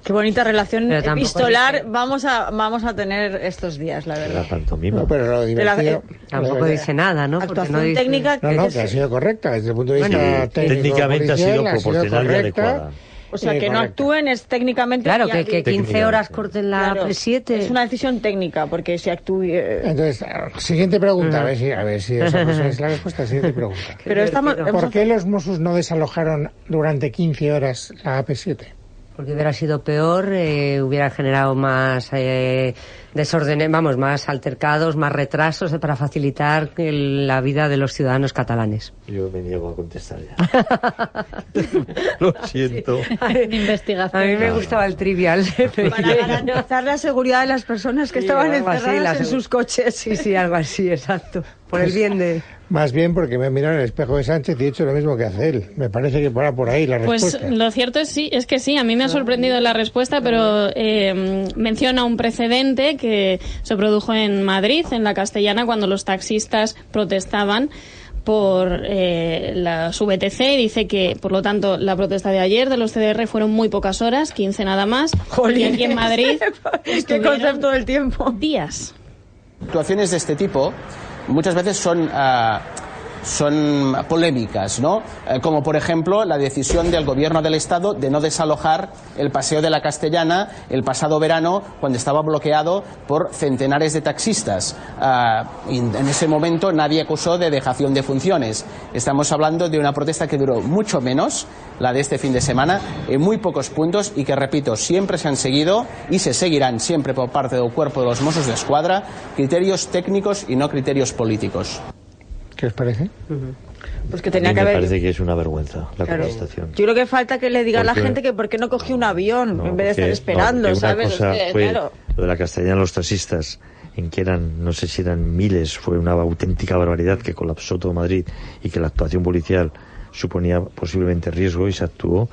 Qué bonita relación Pero tampoco epistolar dice- vamos a vamos a tener estos días, la verdad. La pantomima. No, pero lo De la- divertido... Tampoco lo- dice nada, ¿no? Porque Actuación no dice- técnica No, que no, es- que ha sido correcta desde el punto de vista Bueno, técnico. técnicamente ha sido policial, proporcional y correcta. adecuada. O sea, Eh, que no correcto. actúen es técnicamente... Claro, ya- que, que quince Técnicamente. horas corten la Claro, P siete. es una decisión técnica, porque si actúe... eh, Entonces, siguiente pregunta, a ver si, a ver si esa pues es la respuesta. Siguiente pregunta. Pero estamos... hemos- ¿Por qué los Mossos no desalojaron durante quince horas la A P siete? Porque hubiera sido peor, eh, hubiera generado más eh, desórdenes, vamos, más altercados, más retrasos eh, para facilitar el- la vida de los ciudadanos catalanes. Yo me niego a contestar ya. Lo siento. Investigación. A mí me gustaba el trivial. Para garantizar la seguridad de las personas que Sí, estaban algo así, encerradas la en segu- sus coches. Sí, sí, algo así, exacto. Por el bien de... Más bien porque me he mirado en el espejo de Sánchez y he hecho lo mismo que hace él. Me parece que va por ahí la Pues respuesta. lo cierto es sí, es que sí, a mí me ha sorprendido la respuesta, pero eh, menciona un precedente que se produjo en Madrid, en la Castellana, cuando los taxistas protestaban por eh, la, su B T C, y dice que, por lo tanto, la protesta de ayer de los C D R fueron muy pocas horas, quince nada más, y aquí en Madrid ¿Qué estuvieron concepto del tiempo? días. Actuaciones de este tipo muchas veces son, ah, son polémicas, ¿no? Eh, como por ejemplo la decisión del gobierno del Estado de no desalojar el Paseo de la Castellana el pasado verano, cuando estaba bloqueado por centenares de taxistas. Ah, y en ese momento nadie acusó de dejación de funciones. Estamos hablando de una protesta que duró mucho menos, la de este fin de semana, en muy pocos puntos, y que, repito, siempre se han seguido y se seguirán siempre por parte del cuerpo de los Mossos de Escuadra criterios técnicos y no criterios políticos. ¿Qué os parece? Pues que A tenía mí que me haber... parece que es una vergüenza la Claro. contestación. Yo creo que falta que le diga a la Porque- gente que por qué no cogió un avión No, en vez de porque- estar esperando, no, porque ¿sabes? Una cosa Es que, fue claro. lo de la Castellana, los taxistas, en que eran, no sé si eran miles, fue una auténtica barbaridad que colapsó todo Madrid y que la actuación policial suponía posiblemente riesgo, y se actuó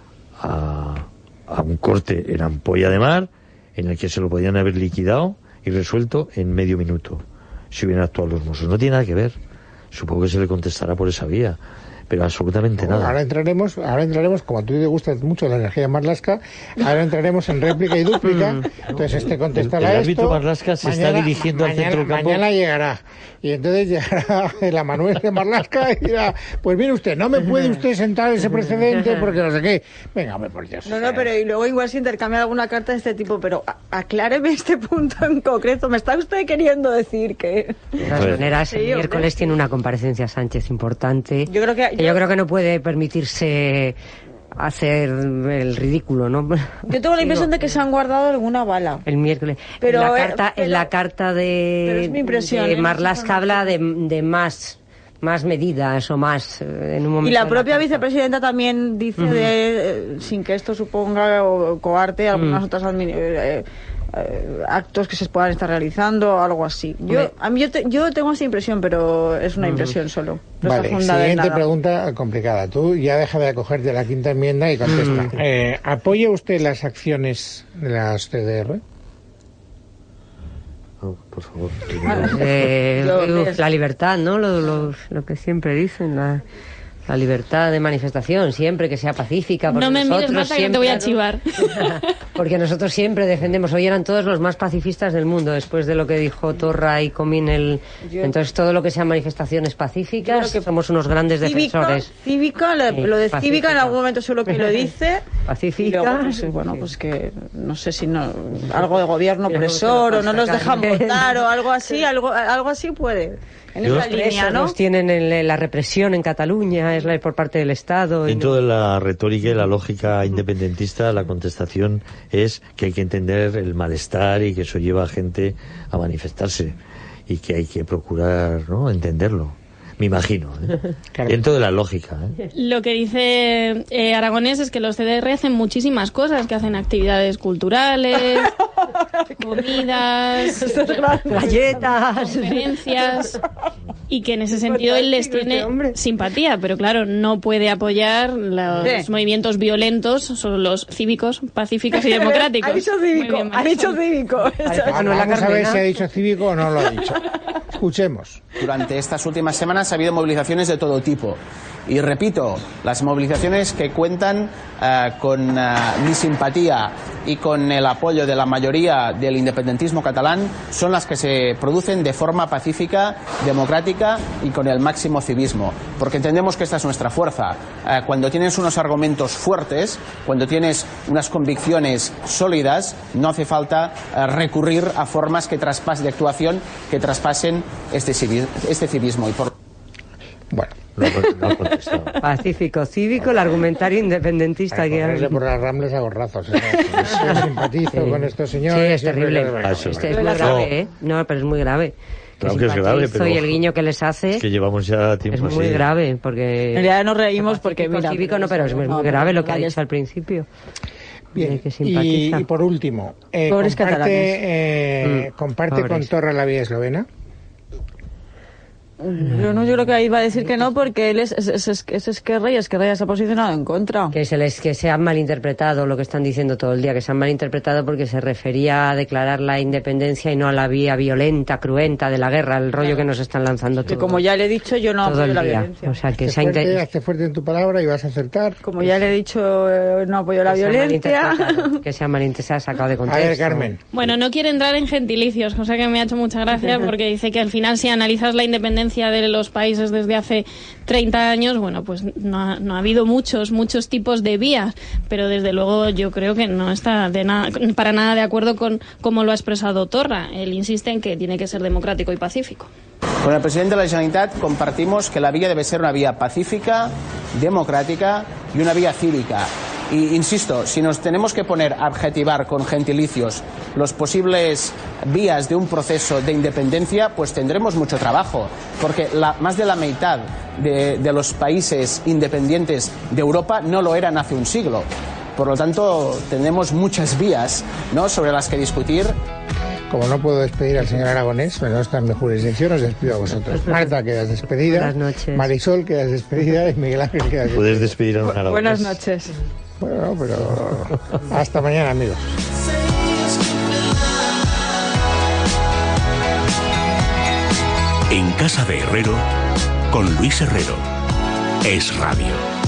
a, a un corte en ampolla de mar, en el que se lo podían haber liquidado y resuelto en medio minuto si hubieran actuado los Mossos. No tiene nada que ver. Supongo que se le contestará por esa vía, pero absolutamente Ahora nada. entraremos, ahora entraremos, como a ti te gusta mucho la energía de Marlaska, ahora entraremos en réplica y dúplica. Entonces este contestará El- el esto. árbitro Marlaska se está dirigiendo al mañana- centro del campo. Mañana llegará. Y entonces llegará el Amanuel de Marlaska y dirá, pues mire usted, no me puede usted sentar ese precedente porque no sé qué. Venga, hombre, por Dios. No, no, pero y luego igual se intercambia alguna carta de este tipo, pero a- acláreme este punto en concreto. ¿Me está usted queriendo decir que...? De todas Pues- maneras, Sí, el hombre. miércoles tiene una comparecencia Sánchez importante. Yo creo que- yo... yo creo que no puede permitirse hacer el ridículo, ¿no? Yo tengo la impresión de que se han guardado alguna bala. El miércoles. Pero, en la eh, carta, pero- en la carta de, pero es mi impresión, de ¿eh? Marlaska habla de, de más, más medidas o más eh, en un momento. Y la de propia carta. vicepresidenta también dice, de, eh, sin que esto suponga o coarte algunas otras admini- eh, eh, actos que se puedan estar realizando o algo así. Yo, Hombre. a mí yo, te- yo tengo esa impresión, pero es una impresión solo. No está Vale, fundada en siguiente nada. pregunta complicada. Tú ya deja de acogerte a la quinta enmienda y contesta. Eh, ¿Apoya usted las acciones de las C D R? No, por favor. Eh, Yo- uf, la libertad, ¿no? Lo, lo- lo que siempre dicen, la, la libertad de manifestación, siempre que sea pacífica. porque No me mires, nosotros Marta, que te voy a siempre- chivar. Porque nosotros siempre defendemos, hoy eran todos los más pacifistas del mundo, después de lo que dijo Torra y Comín. El... Yo- Entonces, todo lo que sean manifestaciones Yo pacíficas, creo que somos unos grandes Cívica, defensores. cívica, lo, Sí, lo de pacífica. cívica en algún momento solo que lo dice. Pacífica, Y luego, pues, sí, bueno, sí. pues que no sé si no algo de gobierno Mira cómo se opresor lo o no nos sacan. dejan votar o algo así, algo algo así puede. En Yo- esa línea, Presos ¿no? los tienen en la represión en Cataluña, es la por parte del Estado. y Dentro no- de la retórica y la lógica independentista, la contestación es que hay que entender el malestar y que eso lleva a gente a manifestarse y que hay que procurar, ¿no?, entenderlo. Me imagino, ¿eh? Claro. Dentro de la lógica, ¿eh? Lo que dice eh, Aragonés es que los C D R hacen muchísimas cosas, que hacen actividades culturales, comidas, Galletas. conferencias, y que en ese sentido él les tiene simpatía, pero claro, no puede apoyar los Sí. movimientos violentos, son los cívicos, pacíficos y democráticos. Ha dicho Muy cívico, bien, ha dicho Marisol. cívico. Ah, no, la Vamos a ver Carmena. si ha dicho cívico o no lo ha dicho. Escuchemos. Durante estas últimas semanas ha habido movilizaciones de todo tipo. Y repito, las movilizaciones que cuentan uh, con uh, mi simpatía y con el apoyo de la mayoría del independentismo catalán son las que se producen de forma pacífica, democrática y con el máximo civismo, porque entendemos que esta es nuestra fuerza. Uh, cuando tienes unos argumentos fuertes, cuando tienes unas convicciones sólidas, no hace falta uh, recurrir a formas que traspasen de actuación que traspasen este civismo, este civismo y por bueno. No, no ha contestado. Pacífico, cívico, el argumentario independentista. Que hay... por las Ramblas a gorrazos. ¿eh? Yo simpatizo sí. con estos señores. Sí, es terrible. Paso. Este es muy grave, no. ¿eh? No, pero es muy grave. Claro que es grave, pero... Y el guiño que les hace... Es que llevamos ya tiempo Es muy así. grave, porque... En realidad nos reímos porque, mira... Cívico no, pero es muy, muy grave lo que ha dicho al principio. Bien, que y, y por último, eh, comparte, eh, mm, comparte pobres. con Torra la vía eslovena. Yo no, yo creo que ahí va a decir que no, porque él es, es, es, es Esquerra y Esquerra ya se ha posicionado en contra. Que se les que se han malinterpretado lo que están diciendo todo el día, que se han malinterpretado porque se refería a declarar la independencia y no a la vía violenta, cruenta de la guerra, el rollo claro. que nos están lanzando todo. Que como ya le he dicho, yo no apoyo la violencia. O sea, que hazte, fuerte, inter... hazte fuerte en tu palabra y vas a acertar. Como ya le he dicho, eh, no apoyo la que violencia. Se que se ha malinterpretado, se ha sacado de contexto. A ver, Carmen. Bueno, no quiere entrar en gentilicios, cosa que me ha hecho mucha gracia, porque dice que al final si analizas la independencia de los países desde hace treinta años, bueno, pues no ha, no ha habido muchos, muchos tipos de vías, pero desde luego yo creo que no está de nada, para nada de acuerdo con cómo lo ha expresado Torra. Él insiste en que tiene que ser democrático y pacífico. Con el presidente de la Generalitat compartimos que la vía debe ser una vía pacífica, democrática y una vía cívica. Y insisto, si nos tenemos que poner a adjetivar con gentilicios los posibles vías de un proceso de independencia, pues tendremos mucho trabajo, porque la, más de la mitad de, de los países independientes de Europa no lo eran hace un siglo. Por lo tanto, tenemos muchas vías, ¿no?, sobre las que discutir. Como no puedo despedir al señor Aragonés, no está en mi jurisdicción, os despido a vosotros. Marta, quedas despedida. Buenas noches. Marisol, quedas despedida. Y Miguel Ángel, quedas despedida. Puedes despedir a un Aragonés. Buenas noches. Bueno, pero hasta mañana, amigos. En casa de Herrero, con Luis Herrero. Es Radio.